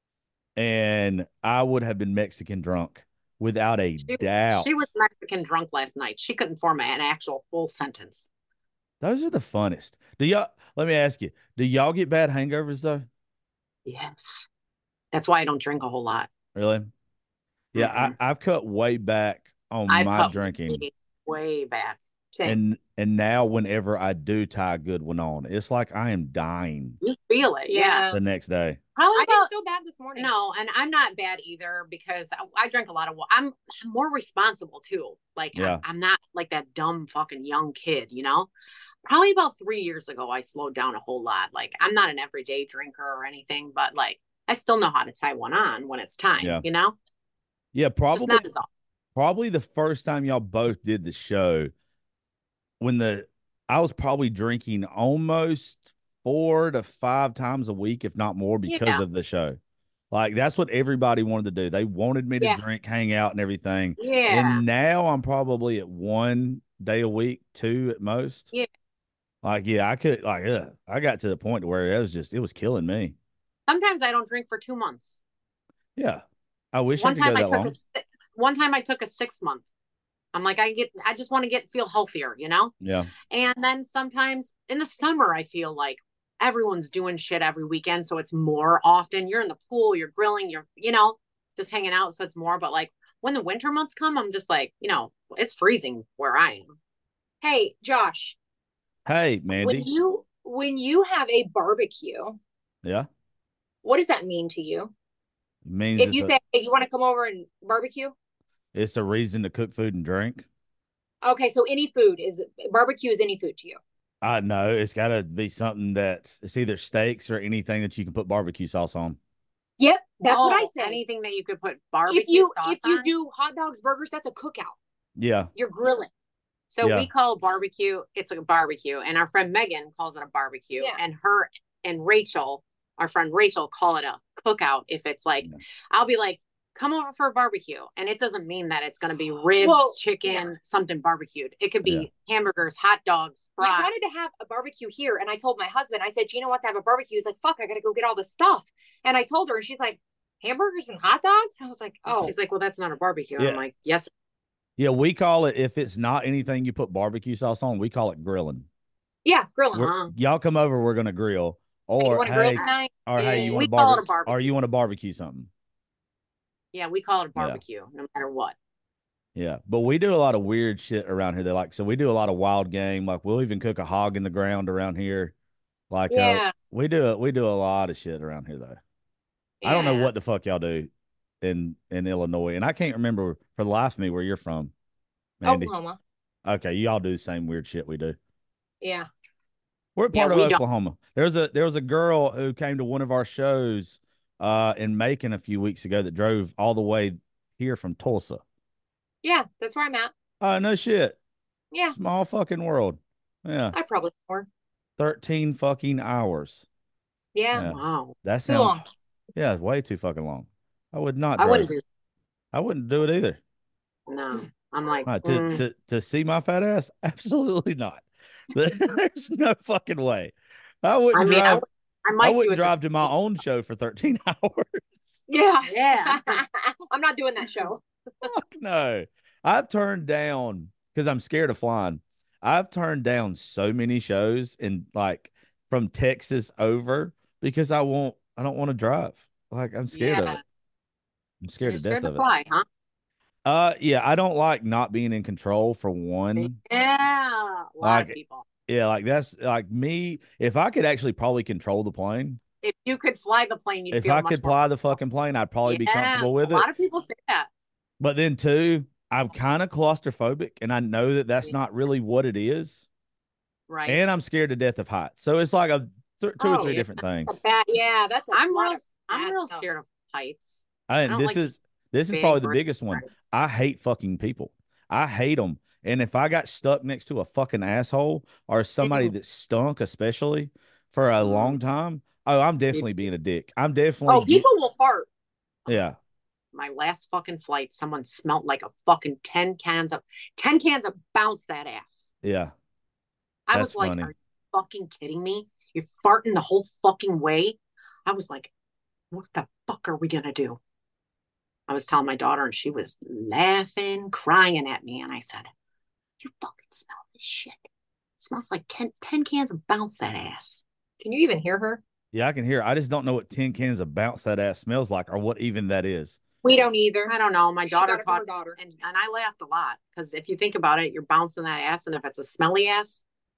And I would have been Mexican drunk without a She, doubt. she was Mexican drunk last night. She couldn't form an actual full sentence. Those are the funnest. Do y'all let me ask you, do y'all get bad hangovers though? Yes. That's why I don't drink a whole lot. Really? Yeah, Mhm. I, I've cut way back on I've my cut drinking. way, way back. Same. And and now whenever I do tie a good one on, it's like I am dying You feel it. Yeah. Yeah. the next day. Probably I about, didn't feel bad this morning. no, and I'm not bad either because I, I drink a lot of water. I'm, I'm more responsible too. Like Yeah. I'm, I'm not like that dumb fucking young kid, you know? Probably about three years ago, I slowed down a whole lot. Like I'm not an everyday drinker or anything, but like I still know how to tie one on when it's time, Yeah. you know? Yeah, Just probably not as often. probably the first time y'all both did the show when the I was probably drinking almost four to five times a week, if not more, because Yeah. of the show. Like that's what everybody wanted to do. They wanted me to Yeah. drink, hang out, and everything. Yeah. And now I'm probably at one day a week, two at most. Yeah. Like, yeah, I could like ugh, I got to the point where it was just it was killing me. Sometimes I don't drink for two months. Yeah. I wish One I could time go I that took long. a si- one time I took a six month. I'm like, I get, I just want to get, feel healthier, you know? Yeah. And then sometimes in the summer, I feel like everyone's doing shit every weekend. So it's more often. You're in the pool, you're grilling, you're, you know, just hanging out. So it's more, but like when the winter months come, I'm just like, you know, it's freezing where I am. Hey, Josh. Hey, Mandy. When you when you have a barbecue, yeah. What does that mean to you? It means if you a, say, hey, you want to come over and barbecue? It's a reason to cook food and drink. Okay, so any food is barbecue is any food to you. I know it's got to be something that it's either steaks or anything that you can put barbecue sauce on. Yep, that's oh, what I said. Anything that you could put barbecue if you, sauce if you on? do hot dogs, burgers, that's a cookout. Yeah, you're grilling. So yeah. we call barbecue, it's a barbecue, and our friend Megan calls it a barbecue, yeah. and her and Rachel, our friend Rachel, call it a cookout. If it's like, yeah. I'll be like, come over for a barbecue, and it doesn't mean that it's going to be ribs, well, chicken, yeah. something barbecued. It could be yeah. hamburgers, hot dogs, fries. I wanted to have a barbecue here, and I told my husband, I said, Gina, what to have a barbecue? He's like, fuck, I got to go get all this stuff. And I told her, and she's like, hamburgers and hot dogs? I was like, oh. She's like, well, that's not a barbecue. Yeah. I'm like, yes. Yeah, we call it, if it's not anything you put barbecue sauce on, we call it grilling. Yeah, grilling. Uh-huh. Y'all come over, we're going to grill. Or, hey, hey, grill or yeah. hey, you want we to call barbe- it a barbecue. Or you want to barbecue something. Yeah, we call it a barbecue, yeah. no matter what. Yeah, but we do a lot of weird shit around here. They like, so we do a lot of wild game. Like we'll even cook a hog in the ground around here. Like, yeah. uh, we do, we do a lot of shit around here though. Yeah. I don't know what the fuck y'all do in, in Illinois. And I can't remember for the life of me where you're from. Mandy. Oklahoma. Okay, you all do the same weird shit we do. Yeah. We're part yeah, of we Oklahoma. Don't. There was a there was a girl who came to one of our shows uh, in Macon a few weeks ago that drove all the way here from Tulsa. Yeah, that's where I'm at. Oh, uh, no shit. Yeah. Small fucking world. Yeah. I probably more. thirteen fucking hours. Yeah. yeah. Wow. That too sounds long. Yeah, way too fucking long. I would not I drive. wouldn't do I wouldn't do it either. No. I'm like uh, to, mm. to to see my fat ass? Absolutely not. There's no fucking way. I wouldn't I mean, drive. I, would, I, might I wouldn't do drive to my own show for thirteen hours. Yeah, yeah. I'm not doing that show. Fuck no. I've turned down because I'm scared of flying. I've turned down so many shows and like from Texas over because I won't. I don't want to drive. Like I'm scared yeah. of it. I'm scared You're to scared death to of fly, it. Huh? Uh, yeah, I don't like not being in control for one. Yeah, a lot like, of people. Yeah, like that's like me. If I could actually probably control the plane, if you could fly the plane, you'd if feel I much could more fly the fucking plane, I'd probably yeah, be comfortable with a it. A lot of people say that. But then too, I'm kind of claustrophobic, and I know that that's yeah. not really what it is. Right. And I'm scared to death of heights. So it's like a th- two oh, or three yeah. different things. Bad, yeah, that's. A I'm lot real. Of I'm real stuff. scared of heights. And I this like is this is probably the biggest one. I hate fucking people. I hate them. And if I got stuck next to a fucking asshole or somebody mm-hmm. that stunk, especially for a mm-hmm. long time, oh, I'm definitely being a dick. I'm definitely. Oh, people will fart. Yeah. My last fucking flight, someone smelled like a fucking ten cans of ten cans of bounce that ass. Yeah. I was like, funny. Are you fucking kidding me? You're farting the whole fucking way. I was like, what the fuck are we gonna do? I was telling my daughter, and she was laughing, crying at me. And I said, you fucking smell this shit. It smells like ten, ten cans of bounce that ass. Can you even hear her? Yeah, I can hear. I just don't know what ten cans of bounce that ass smells like or what even that is. We don't either. I don't know. My daughter taught her daughter. And, and I laughed a lot because if you think about it, you're bouncing that ass. And if it's a smelly ass,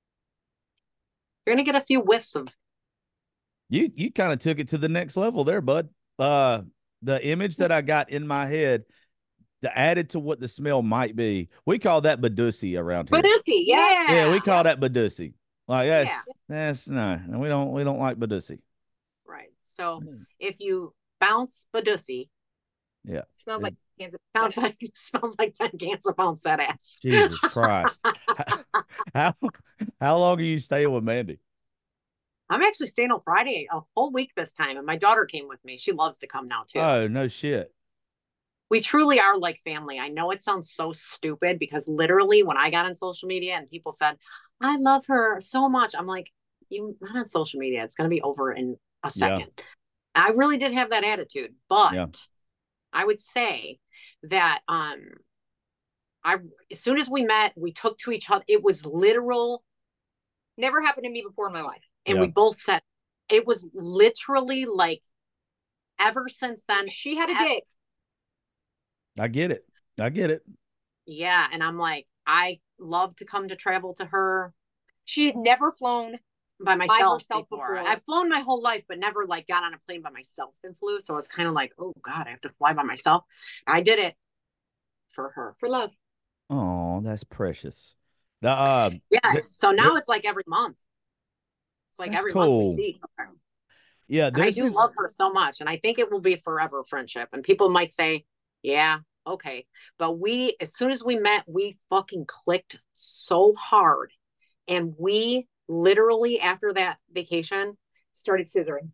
you're going to get a few whiffs of. You, you kind of took it to the next level there, bud. Uh, The image that I got in my head, the added to what the smell might be, we call that Badussi around here. Badussi, yeah, yeah, we call that Badussi. Like that's yeah. that's no, we don't we don't like Badussi. Right. So if you bounce Badussi, yeah, smells like cans of sounds like smells like ten cans of bounce that ass. Jesus Christ! how how long are you staying with Mandy? I'm actually staying on Friday a whole week this time, and my daughter came with me. She loves to come now too. Oh, no shit. We truly are like family. I know it sounds so stupid because literally when I got on social media and people said, I love her so much. I'm like, you're not on social media. It's going to be over in a second. Yeah. I really did have that attitude, but yeah. I would say that um, I as soon as we met, we took to each other. It was literal. Never happened to me before in my life. And Yeah. we both said it was literally like ever since then. She had a I- dick. I get it. I get it. Yeah. And I'm like, I love to come to travel to her She had never flown. by myself herself before. before. I've flown my whole life, but never like got on a plane by myself and flew. So I was kind of like, oh God, I have to fly by myself. I did it for her. For love. Oh, that's precious. The, uh, Yes. Th- So now there- it's like every month. It's like That's every cool. month we see each other. yeah, And I there's do been- love her so much. And I think it will be a forever friendship. And people might say, yeah, okay. But we, as soon as we met, we fucking clicked so hard. And we literally, after that vacation, Started scissoring.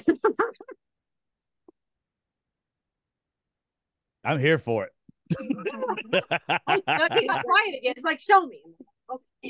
I'm here for it. Oh, no, you gotta try it again. it's like, show me. Okay.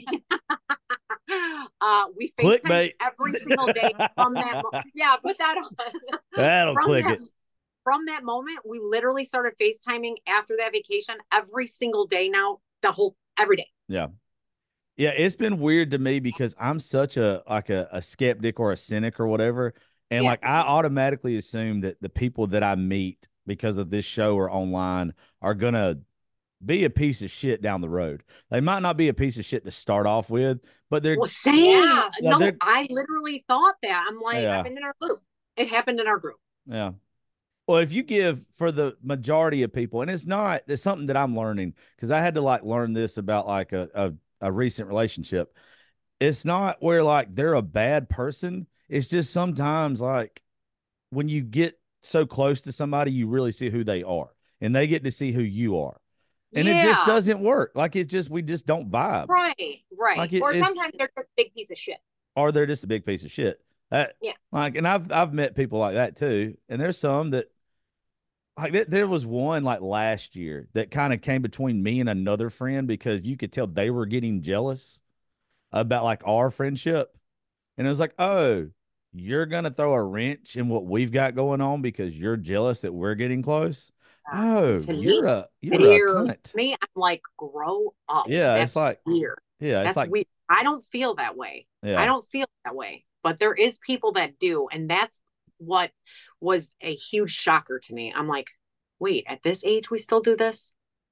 uh, we FaceTime Clickbait. every single day from that mo- Yeah, put that on. That'll from click that, it. From that moment, we literally started FaceTiming after that vacation every single day now, the whole every day. Yeah. Yeah, it's been weird to me because I'm such a like a, a skeptic or a cynic or whatever. And Yeah. like I automatically assume that the people that I meet because of this show or online are gonna be a piece of shit down the road. They might not be a piece of shit to start off with, but they're Well, same. Yeah. Yeah, no, they're- I literally thought that. I'm like, Yeah. Happened in our group. it happened in our group. yeah. Well, if you give for the majority of people, and it's not, it's something that I'm learning because I had to like learn this about like a, a, a recent relationship. It's not where like they're a bad person. It's just sometimes like when you get so close to somebody, you really see who they are and they get to see who you are. And it just Yeah. doesn't work. Like it just, we just don't vibe. Right, right. Like it, Or it's- sometimes they're just a big piece of shit. or they're just a big piece of shit. That, Yeah. Like, and I've I've met people like that too. And there's some that like there, there was one like last year that kind of came between me and another friend because you could tell they were getting jealous about like our friendship. And it was like, oh, you're gonna throw a wrench in what we've got going on because you're jealous that we're getting close. Oh, To me- you're a you're Weird. a To cunt. me, I'm like, grow up. Yeah, That's it's like weird. yeah, it's That's like weird. I don't feel that way. yeah. I don't feel that way. But there is people that do. And that's what was a huge shocker to me. I'm like, wait, at this age, we still do this?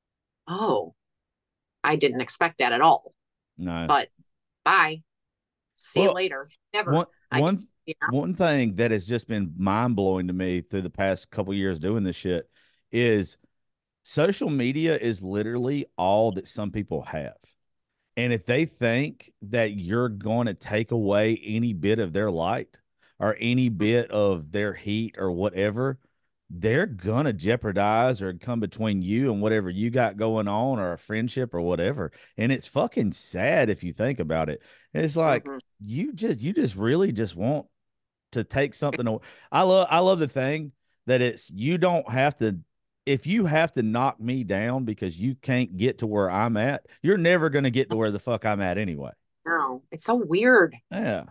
Oh, I didn't expect that at all. no. But bye. See Well, you later. Never. One I- one Yeah. one thing that has just been mind blowing to me through the past couple years doing this shit is social media is literally all that some people have. And if they think that you're going to take away any bit of their light or any bit of their heat or whatever, they're going to jeopardize or come between you and whatever you got going on or a friendship or whatever. And it's fucking sad if you think about it. It's like Mhm. you just you just really just want to take something away. I love I love the thing that it's you don't have to if you have to knock me down because you can't get to where I'm at, you're never going to get to where the fuck I'm at anyway. No, it's so weird. Yeah.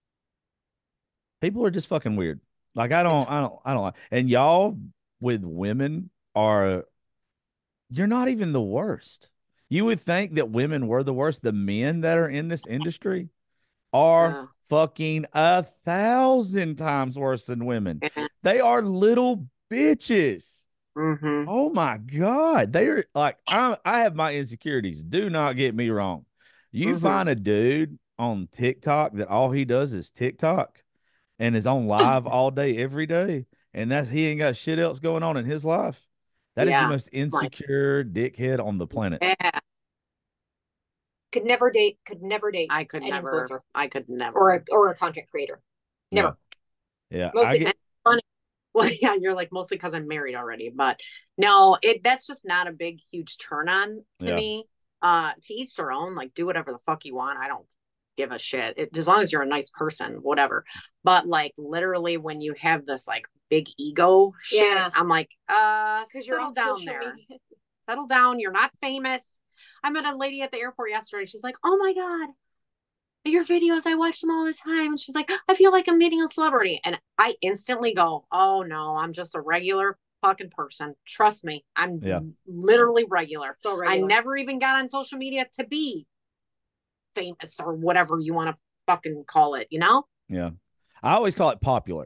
People are just fucking weird. Like I don't It's- I don't I don't like and y'all with women are you're not even the worst. You would think that women were the worst. The men that are in this industry are Yeah. fucking a thousand times worse than women. Yeah. They are little bitches. Mhm. Oh my God. They're like, I, I have my insecurities. Do not get me wrong. You Mhm. find a dude on TikTok that all he does is TikTok and is on live all day, every day. And that's he ain't got shit else going on in his life. That is Yeah. the most insecure dickhead on the planet. Yeah, Could never date. Could never date. I could an never. influencer. I could never. or a or a content creator. Never. Yeah. I Mostly- get, Well, yeah, you're like mostly because I'm married already, but no, it that's just not a big, huge turn on to Yeah. me. Uh, to each their own. Like, do whatever the fuck you want. I don't give a shit. It, as long as you're a nice person, whatever. But like, literally, when you have this like big ego shit, Yeah. I'm like, uh, Because you're settle on down social there. media. Settle down. You're not famous. I met a lady at the airport yesterday. She's like, oh my God, your videos, I watch them all the time. And she's like, I feel like I'm meeting a celebrity. And I instantly go, oh no, I'm just a regular fucking person. Trust me. I'm Yeah. literally regular. So I regular. never even got on social media to be famous or whatever you want to fucking call it, you know? Yeah. I always call it popular.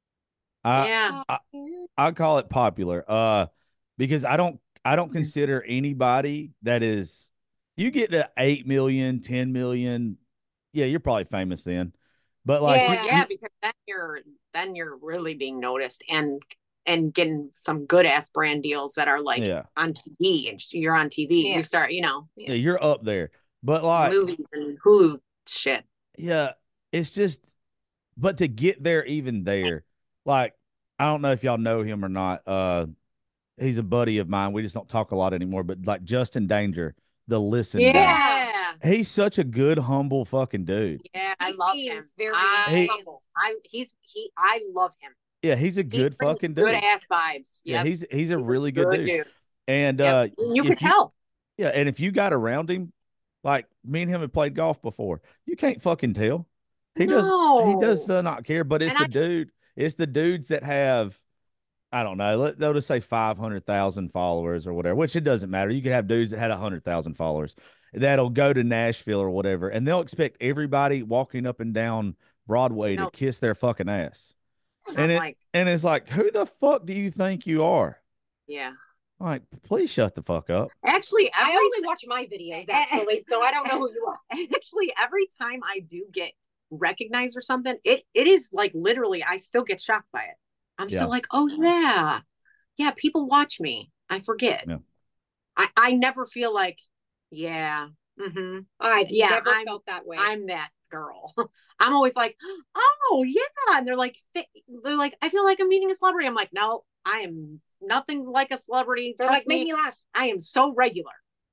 I, yeah. I I call it popular. Uh because I don't I don't consider anybody that is you get to eight million, ten million, yeah, you're probably famous then. But like Yeah. you, Well, yeah, you- because then you're then you're really being noticed and and getting some good ass brand deals that are like yeah, on T V and you're on T V. Yeah. You start, you know, yeah, you're up there. But like movies and Hulu shit. yeah, it's just but to get there even there, like I don't know if y'all know him or not. Uh he's a buddy of mine. We just don't talk a lot anymore, but like Justin Danger, the listen guy. Yeah. He's such a good, humble fucking dude. Yeah, I He love seems him. very I, humble. I he's he I love him. Yeah, he's a He good brings fucking dude. good ass vibes. Yeah, Yep. he's he's a He's really good, dude. dude. And Yep. uh you if could tell. Yeah, and if you got around him, like me and him have played golf before, you can't fucking tell. He does he does No. uh, not care, but it's And the I- dude, it's the dudes that have I don't know, let, they'll just say five hundred thousand followers or whatever, which it doesn't matter. You could have dudes that had one hundred thousand followers that'll go to Nashville or whatever, and they'll expect everybody walking up and down Broadway No. to kiss their fucking ass. And And I'm it like, and it's like, who the fuck do you think you are? yeah. Like, please shut the fuck up. Actually, I every only watch my videos actually, so I don't know who you are. actually every time I do get recognized or something, it it is like literally I still get shocked by it. I'm Yeah. still like, oh yeah. Yeah, people watch me. I forget. Yeah. I, I never feel like, yeah. Mm-hmm. I've Yeah, never I'm- felt that way. I'm that girl. I'm always like, oh yeah, and they're like, they're like, I feel like I'm meeting a celebrity. I'm like, no, I am nothing like a celebrity. They're Trust like, make me, me laugh. I am so regular.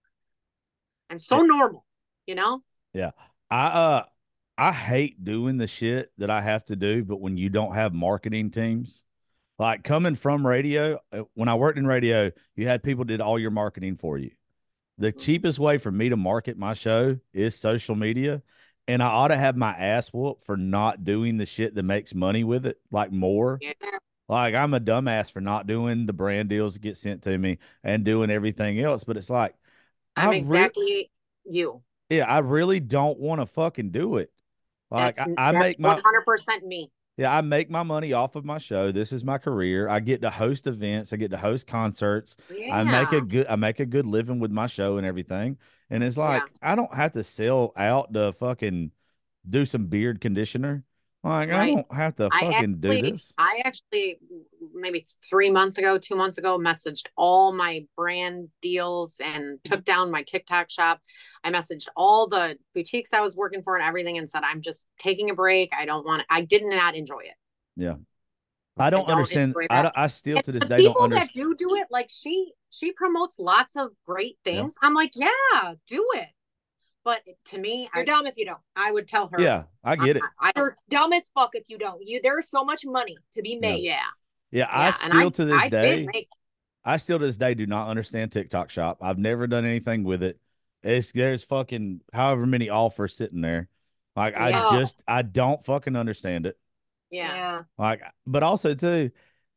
I'm so Yeah. normal, you know. I uh I hate doing the shit that I have to do, but when you don't have marketing teams, like coming from radio, uh, when I worked in radio, you had people did all your marketing for you. The cheapest way for me to market my show is social media, and I ought to have my ass whooped for not doing the shit that makes money with it, like more. Yeah. Like I'm a dumbass for not doing the brand deals that get sent to me and doing everything else, but it's like I'm I re- exactly you. yeah, I really don't want to fucking do it. Like That's, I, I that's make my one hundred percent me. yeah, I make my money off of my show. This is my career. I get to host events. I get to host concerts. Yeah. I make a good I make a good living with my show and everything. And it's like I don't have to sell out to fucking do some beard conditioner. Like I Right. don't have to I fucking do actually, this. I actually maybe three months ago, two months ago, messaged all my brand deals and took down my TikTok shop. I messaged all the boutiques I was working for and everything and said, I'm just taking a break. I don't want to, I did not enjoy it. Yeah. I don't, don't understand. enjoy I, that. don't- I still And to this the day don't people understand. that do do it, like she, she promotes lots of great things. I'm like, yeah, do it. But to me, You're I, dumb if you don't. I would tell her. Yeah, I get it. I, I don't, You're dumb as fuck if you don't. You there's so much money to be made. yeah. Yeah, yeah. I And still to this I day did make I still to this day do not understand TikTok Shop. I've never done anything with it. It's there's fucking however many offers sitting there. Like I Yeah. just I don't fucking understand it. yeah. Like, but also too,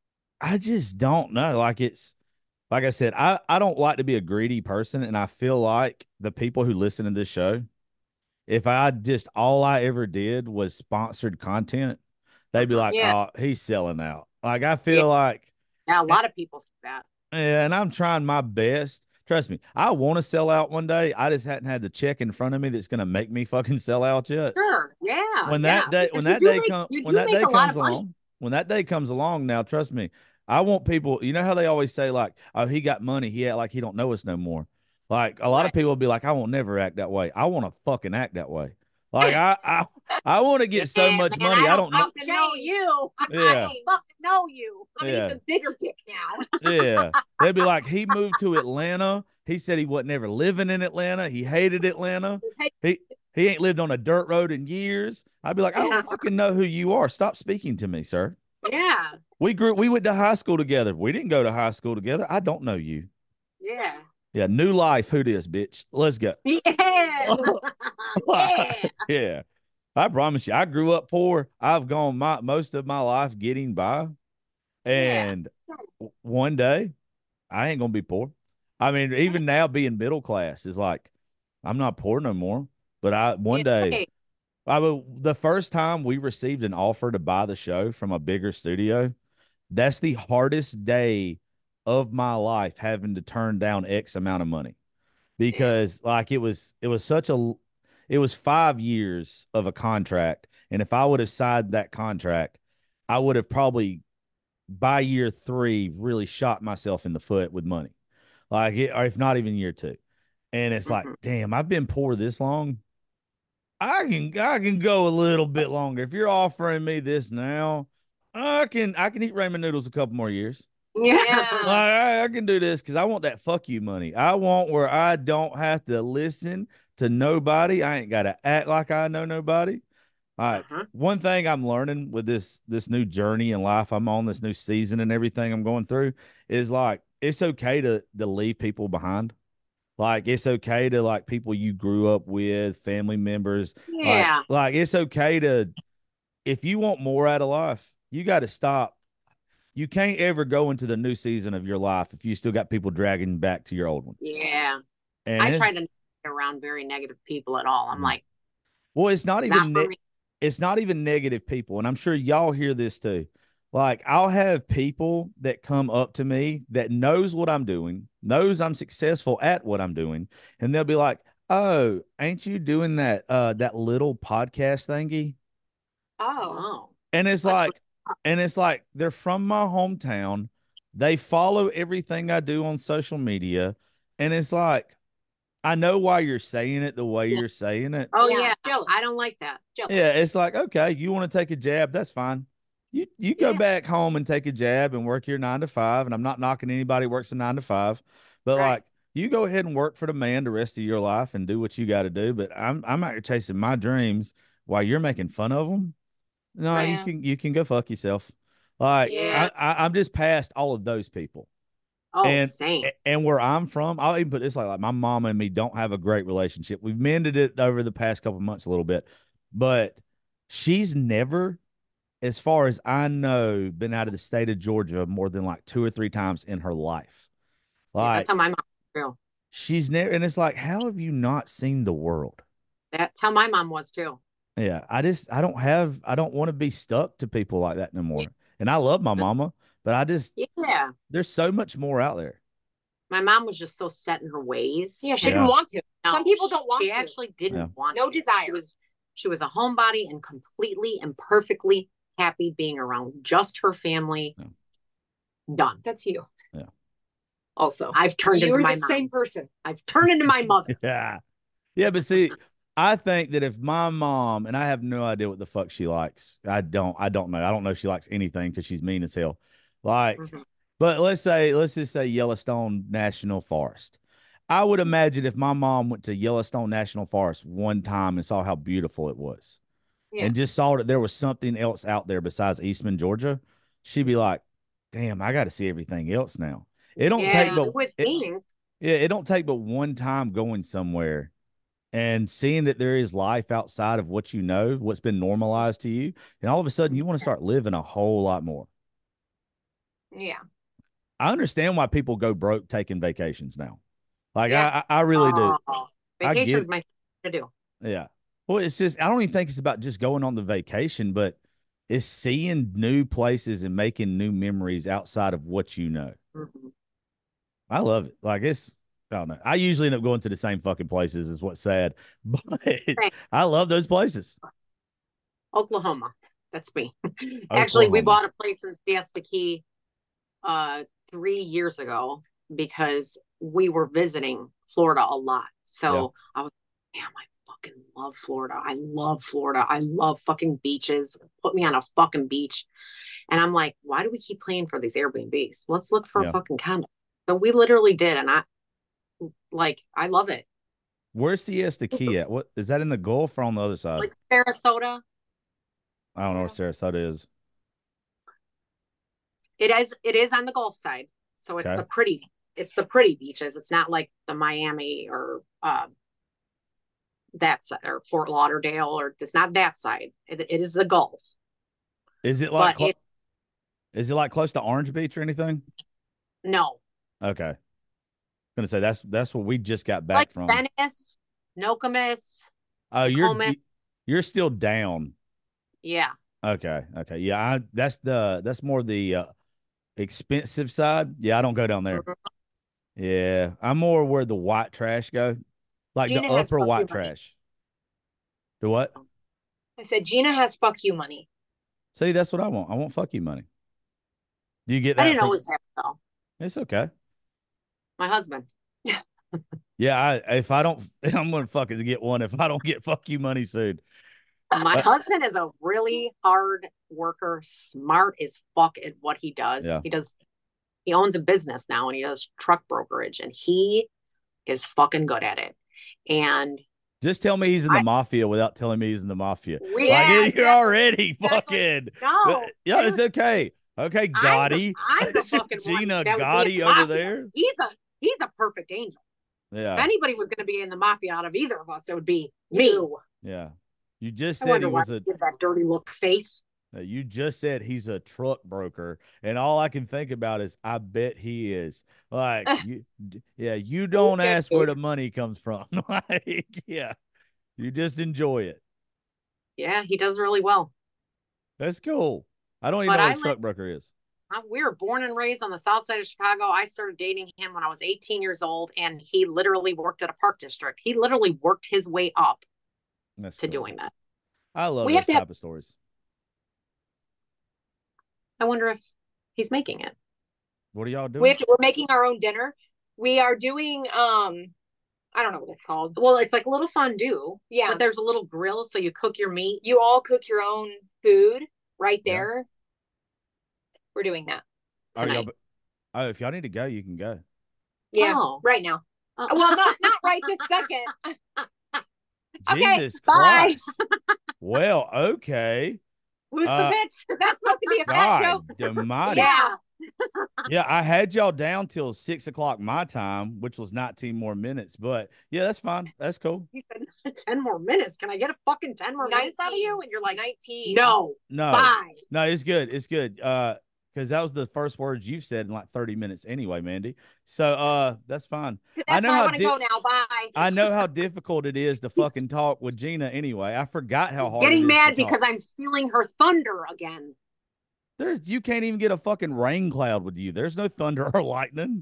I just don't know. Like it's like I said, I I don't like to be a greedy person, and I feel like the people who listen to this show, if I just all I ever did was sponsored content, they'd be like, Yeah. "Oh, he's selling out." Like I feel Yeah. like. Now, a lot of people say that. Yeah, and I'm trying my best. Trust me, I want to sell out one day. I just hadn't had the check in front of me that's going to make me fucking sell out yet. Sure. Yeah. When yeah. that day, Because when you that do day make- comes, you when do that make day a lot comes of money. along, when that day comes along, now trust me, I want people. You know how they always say like, "Oh, he got money. He act like he don't know us no more." Like a lot of Right. people will be like, "I won't never act that way." I want to fucking act that way. Like I, I, I want to get so Yeah, much man, money. I don't know. fucking know you. Yeah. I don't fucking know you. I'm Yeah. an even bigger dick now. Yeah. They'd be like, he moved to Atlanta. He said he wasn't ever living in Atlanta. He hated Atlanta. He he ain't lived on a dirt road in years. I'd be like, I Yeah. don't fucking know who you are. Stop speaking to me, sir. Yeah. We grew we went to high school together. We didn't go to high school together. I don't know you. Yeah. Yeah, new life. Who this, bitch? Let's go. Yeah. yeah. Yeah. I promise you, I grew up poor. I've gone my most of my life getting by. And one day I ain't gonna be poor. I mean, even now being middle class is like, I'm not poor no more. But I one Yeah. day, Hey, I will, the first time we received an offer to buy the show from a bigger studio, that's the hardest day of my life, having to turn down X amount of money, because like it was it was such a it was five years of a contract, and if I would have signed that contract, I would have probably by year three really shot myself in the foot with money, like it, or if not even year two. And it's like, mhm. damn, I've been poor this long. I can I can go a little bit longer. If you're offering me this now, I can I can eat ramen noodles a couple more years. Yeah. Like, I, I can do this because I want that fuck you money. I want where I don't have to listen to nobody. I ain't got to act like I know nobody. All right. Uh-huh. One thing I'm learning with this this new journey in life I'm on, this new season and everything I'm going through, is like it's okay to to leave people behind. Like it's okay to like people you grew up with, family members. Like Yeah. like it's okay to, if you want more out of life, you got to stop. You can't ever go into the new season of your life if you still got people dragging back to your old one. Yeah. And I it's, try to not get around very negative people at all. I'm like, well, it's not not even for ne- me. it's not even negative people, and I'm sure y'all hear this too. Like I'll have people that come up to me that knows what I'm doing, knows I'm successful at what I'm doing, and they'll be like, "Oh, ain't you doing that uh that little podcast thingy?" Oh, Oh, And it's that's like, and it's like they're from my hometown. They follow everything I do on social media, and it's like, I know why you're saying it the way Yeah. you're saying it. oh Yeah, yeah. jealous. I don't like that. jealous. Yeah, it's like, okay, you want to take a jab, that's fine. You you go Yeah. back home and take a jab and work your nine to five. And I'm not knocking anybody who works a nine to five, but Right. like you go ahead and work for the man the rest of your life and do what you got to do. But I'm I'm out here chasing my dreams while you're making fun of them. No, you Right. can you can go fuck yourself. Like Yeah. I, I I'm just past all of those people. Oh, And same. and where I'm from, I'll even put this like, like my mom and me don't have a great relationship. We've mended it over the past couple months a little bit, but she's never, as far as I know, been out of the state of Georgia more than like two or three times in her life. Yeah, that's how Like my mom was too. she's never, and it's like, how have you not seen the world? That's how my mom was too. Yeah, I just I don't have I don't want to be stuck to people like that no Yeah. more. And I love my mama, but I just Yeah. there's so much more out there. My mom was just so set in her ways. Yeah, she Yeah. didn't want to. No, Some people don't want She to. actually didn't Yeah. want No to. desire. She was she was a homebody and completely and perfectly happy being around just her family. Yeah. Done. That's you. Yeah. Also, I've turned you're into my the mom. same person. I've turned into my mother. Yeah. Yeah, but see, I think that if my mom, and I have no idea what the fuck she likes. I don't I don't know. I don't know if she likes anything because she's mean as hell. Like, Mhm. but let's say, let's just say Yellowstone National Forest. I would imagine if my mom went to Yellowstone National Forest one time and saw how beautiful it was, Yeah. and just saw that there was something else out there besides Eastman, Georgia, she'd be like, damn, I got to see everything else now. It don't take Yeah, but I would it, think. yeah, it don't take but one time going somewhere and seeing that there is life outside of what you know, what's been normalized to you, and all of a sudden you want to start living a whole lot more. Yeah. I understand why people go broke taking vacations now. Like yeah. I, I really do. Oh, I get vacation's it. my thing to do. Yeah. Well, it's just I don't even think it's about just going on the vacation, but it's seeing new places and making new memories outside of what you know. Mhm. I love it. Like it's I don't know. I usually end up going to the same fucking places is what's sad. But I love those places. Oklahoma. That's me. Actually, we Oklahoma. bought a place in Siesta Key uh three years ago because we were visiting Florida a lot. So I was, damn, I fucking love Florida. I love Florida. I love fucking beaches. Put me on a fucking beach. And I'm like, why do we keep paying for these Airbnbs? Let's look for Yeah. a fucking condo. So we literally did. And I like, I love it. Where's Siesta Key at? What is that in the Gulf or on the other side? Like Sarasota. I don't know where Sarasota is. It is it is on the Gulf side. So it's Okay. the pretty it's the pretty beaches. It's not like the Miami or um that side or Fort Lauderdale, or it's not that side. It, it is the Gulf. Is it like But clo- it, is it like close to Orange Beach or anything? No. Okay. Gonna say that's that's what we just got back Like from. Venice, Nokomis. Oh, you're Nokomis. you're still down. Yeah. Okay. Okay. Yeah, I that's the that's more the uh, expensive side. Yeah, I don't go down there. Mhm. Yeah, I'm more where the white trash go, like the Gina has upper fuck white you money. trash. The what? I said Gina has fuck you money. See, that's what I want. I want fuck you money. Do you get I that? didn't From, always have it though. it's okay. My husband. Yeah, I if I don't, I'm gonna fucking get one if I don't get fuck you money soon. My But- husband is a really hard worker, smart as fuck at what he does. Yeah. He does, he owns a business now and he does truck brokerage and he is fucking good at it. And Just tell me he's in the I- mafia without telling me he's in the mafia. we, Yeah, like, you're exactly. already Exactly. fucking. no, Yeah, it's okay. Okay, I'm the- Gotti. I'm the fucking one Gina that would be in Gotti the over mafia. there. he's a, he's a perfect angel. If Yeah, anybody was going to be in the mafia out of either of us, it would be me. You. yeah. You just I said he wonder why was he a. did that dirty look face. Uh, You just said he's a truck broker, and all I can think about is I bet he is. Like, you, d- yeah, you don't Okay. ask where the money comes from. Like, yeah, you just enjoy it. Yeah, he does really well. That's cool. I don't even But know I what a like- truck broker is. I- we were born and raised on the south side of Chicago. I started dating him when I was eighteen years old, and he literally worked at a park district. He literally worked his way up That's to cool. doing that. I love We those have to have- type of stories. I wonder if he's making it. What are y'all doing? We have to. We're making our own dinner. We are doing. Um, I don't know what it's called. Well, it's like a little fondue, Yeah, but there's a little grill so you cook your meat. you all cook your own food right Yeah. there. We're doing that. Are y'all, tonight. oh, if y'all need to go, you can go. Yeah, Oh. right now. Uh, Well, not not right this second. Okay, Jesus bye. Christ. Well, okay. Who's uh, the bitch? That's supposed to be a fat God joke. almighty. Yeah. Yeah, I had y'all down till six o'clock my time, which was nineteen more minutes. But yeah, that's fine. That's cool. He said ten more minutes. Can I get a fucking ten more minutes out of you? And you're like, nineteen. no, No, bye. no, it's good. It's good. Uh, because that was the first words you've said in like thirty minutes anyway, Mandy. So uh, that's fine. That's I know why I how want to di- go now. Bye. I know how difficult it is to fucking talk with Gina anyway. I forgot how He's hard. it getting is mad to because talk. I'm stealing her thunder again. There, you can't even get a fucking rain cloud with you. There's no thunder or lightning.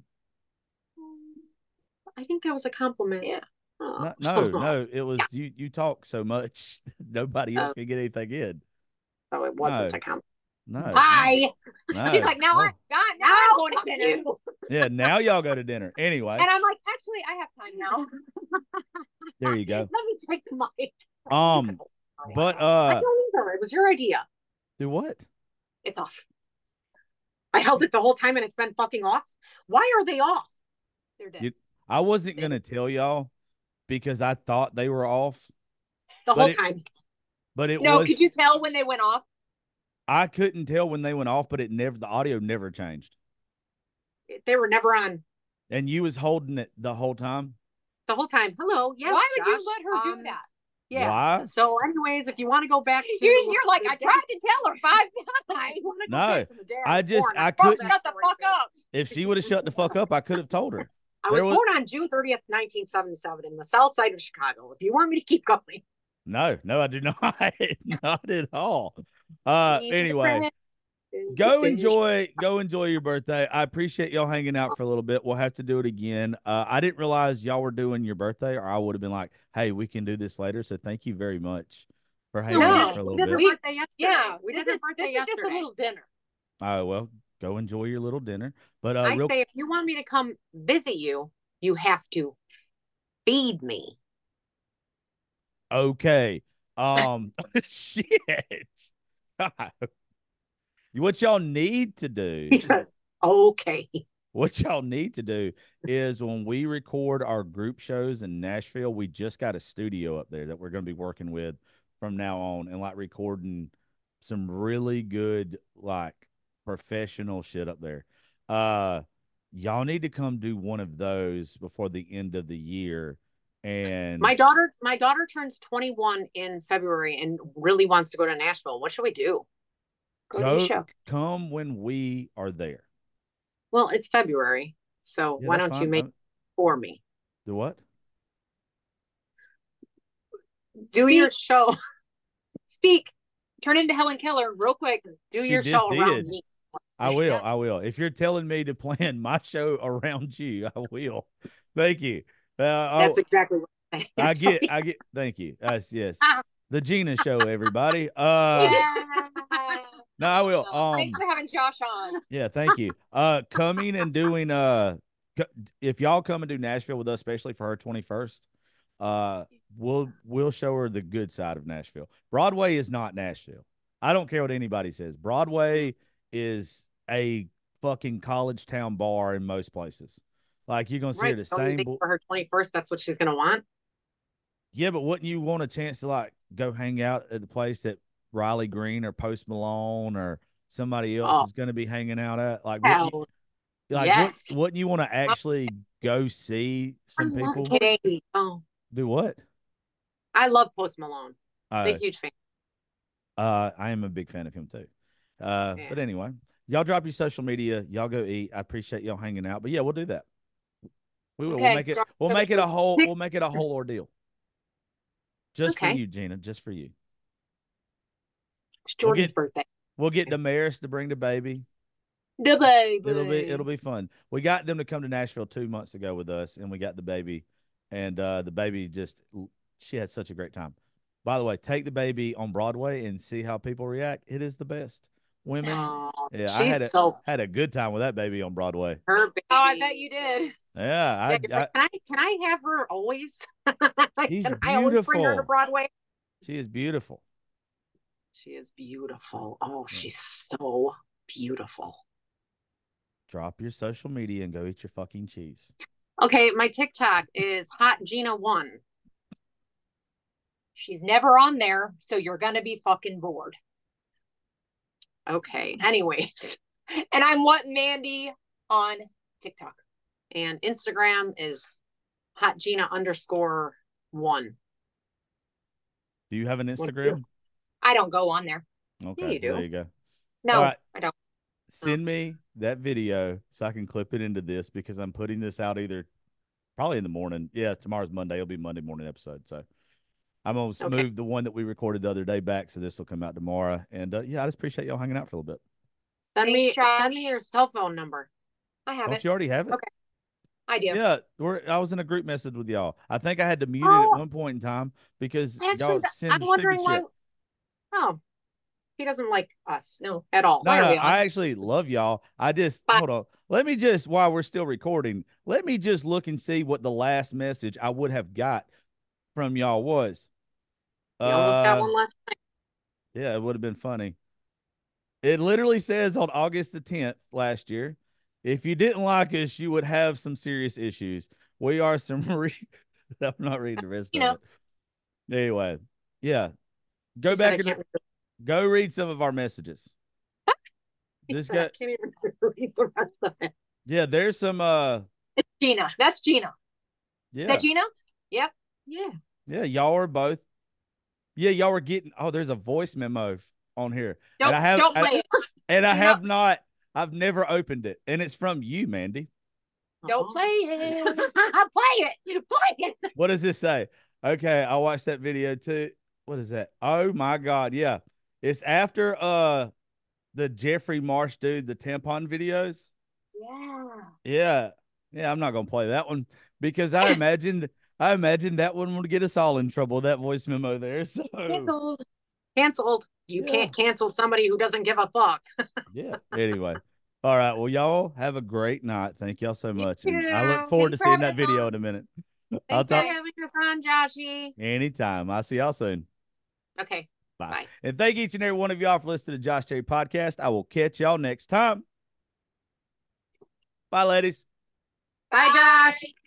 I think that was a compliment. Yeah. Oh. No, no, no. It was you. You talk so much, nobody else Oh. can get anything in. So it wasn't No. a compliment. No. Bye. No, She's like, now no. I'm God, now I'm going to fuck dinner. you. Yeah, now y'all go to dinner. Anyway, And I'm like, actually, I have time now. there you go. Let me take the mic. Um, but I uh, don't either. It was your idea. do what? It's off. I held it the whole time and it's been fucking off. Why are they off? They're dead. You- I wasn't gonna tell y'all because I thought they were off, The But whole it- time. but it No, was. could you tell when they went off? I couldn't tell when they went off, but it never. The audio never changed, They were never on and you was holding it the whole time. the whole time. Hello. Yes. Why would Josh. you let her Um, do that? Yes. Why? So, anyways, if you want to go back to You're, you're like, I tried to tell her five times. You wanna go No, back to the day I was just- born, I told couldn't- that Shut the story fuck too. up. If she would have shut the fuck up, I could have told her. I was, There was- born on June thirtieth, nineteen seventy-seven in the south side of Chicago. If you want me to keep going. No, no, I do not. Not at all. Uh, He's anyway. the Go fish. enjoy, go enjoy your birthday. I appreciate y'all hanging out for a little bit. We'll have to do it again. Uh, I didn't realize y'all were doing your birthday, or I would have been like, "Hey, we can do this later." So thank you very much for hanging No, we out did, for a we little did her bit. We- birthday yesterday. Yeah, we this did her is, birthday this is just a yesterday. little dinner. Oh well, go enjoy your little dinner. But uh, I real, say, if you want me to come visit you, you have to feed me. okay. Um, shit. What y'all need to do? He said, okay. What y'all need to do is when we record our group shows in Nashville, we just got a studio up there that we're going to be working with from now on and like recording some really good, like professional shit up there. Uh, y'all need to come do one of those before the end of the year. And My daughter, my daughter turns twenty-one in February and really wants to go to Nashville. What should we do? Go, to go the show. come when we are there. Well, it's February, so Yeah, why that's don't you fine. make I'm- it for me? Do what? Do Speak. your show. Speak. Turn into Helen Keller real quick. Do She your just show did. around me. I will. Yeah. I will. If you're telling me to plan my show around you, I will. Thank you. Uh, That's oh, exactly what I'm saying. I get. Actually. I get. Thank you. Yes. Yes. The Gina Show, everybody. Uh, Yeah. no, I will. Thanks Um, for having Josh on. yeah. Thank you. Uh, coming and doing. Uh, c- if y'all come and do Nashville with us, especially for her twenty-first, uh, we'll we'll show her the good side of Nashville. Broadway is not Nashville. I don't care what anybody says. Broadway is a fucking college town bar in most places. Like you're gonna see her Right. the Don't you same. think bu- for her twenty-first, that's what she's going to want? Yeah, but wouldn't you want a chance to like go hang out at the place that Riley Green or Post Malone or somebody else Oh, is going to be hanging out at? Like, wouldn't you, hell like yes. what? Wouldn't you want to actually go see I some love people Katie. Oh, do what? I love Post Malone. Uh, Big, huge fan. uh, I am a big fan of him too. Uh, Yeah. but anyway, y'all drop your social media. Y'all go eat. I appreciate y'all hanging out. But yeah, we'll do that. We will. We'll Okay. make it. Drop We'll your make it a socials. whole. We'll make it a whole ordeal. Just for Okay. you, Gina. Just for you. It's Jordan's get- birthday. We'll get Damaris to bring the baby. The baby. It'll be it'll be fun. We got them to come to Nashville two months ago with us, and we got the baby, and uh, the baby just she had such a great time. By the way, take the baby on Broadway and see how people react. It is the best. Women, Oh, yeah, I she's had a so had a good time with that baby on Broadway. her baby. Oh, I bet you did. Yeah, I, Yeah, you're like, I can I can I have her always? She's can I always bring her to beautiful. Broadway? she is beautiful. She is beautiful. Oh, she's so beautiful. Drop your social media and go eat your fucking cheese. Okay, my TikTok is Hot Gina One. She's never on there, so you're gonna be fucking bored. Okay. Anyways, And I'm what Mandy on TikTok. and Instagram is Hot Gina underscore one. Do you have an Instagram? I don't go on there. Okay, you do. there you go. No, All right. I don't. Send me that video so I can clip it into this because I'm putting this out either probably in the morning. Yeah, tomorrow's Monday. It'll be Monday morning episode. So I'm going to Okay. move the one that we recorded the other day back. So this will come out tomorrow. And uh, yeah, I just appreciate y'all hanging out for a little bit. Send me Thanks, Josh. send me your cell phone number. I haven't. Don't you already have it? Okay. I do. Yeah, we're, I was in a group message with y'all. I think I had to mute it Oh. at one point in time because Actually, y'all th- send I'm stupid wondering why. shit. Oh, he doesn't like us. No, at all. No, Why are no, we on? I actually love y'all. I just Bye. hold on. Let me just while we're still recording, let me just look and see what the last message I would have got from y'all was. We almost got Uh, one last night. Yeah, it would have been funny. It literally says on August the tenth last year, if you didn't like us, you would have some serious issues. We are some. Re- I'm not reading the rest You of know. it. Anyway, yeah, go He said I back and can't go read some of our messages. He This said, guy, I can't even read the rest of it. yeah, there's some. Uh, It's Gina. That's Gina. Is yeah, that Gina? Yep. Yeah. yeah, y'all are both. Yeah, y'all were getting. Oh, there's a voice memo f- on here, Don't, and I have, don't and- play it. and I Do have not. I've never opened it, and it's from you, Mandy. Don't play it. play it. Play it. What does this say? Okay, I watched that video too. What is that? Oh my God. Yeah. It's after uh the Jeffrey Marsh dude, the tampon videos. Yeah. Yeah. Yeah, I'm not gonna play that one because I imagined I imagined that one would get us all in trouble, that voice memo there. So Canceled. Canceled. You Yeah. can't cancel somebody who doesn't give a fuck. yeah. Anyway. All right. Well, y'all have a great night. Thank y'all so much. And I look too. forward to Thanks for seeing having that us video on. in a minute. I'll Thanks for talk having us on, Joshy. anytime. I'll see y'all soon. Okay. Bye. Bye. And thank each and every one of y'all for listening to Josh Terry Podcast. I will catch y'all next time. Bye, ladies. Bye, Josh.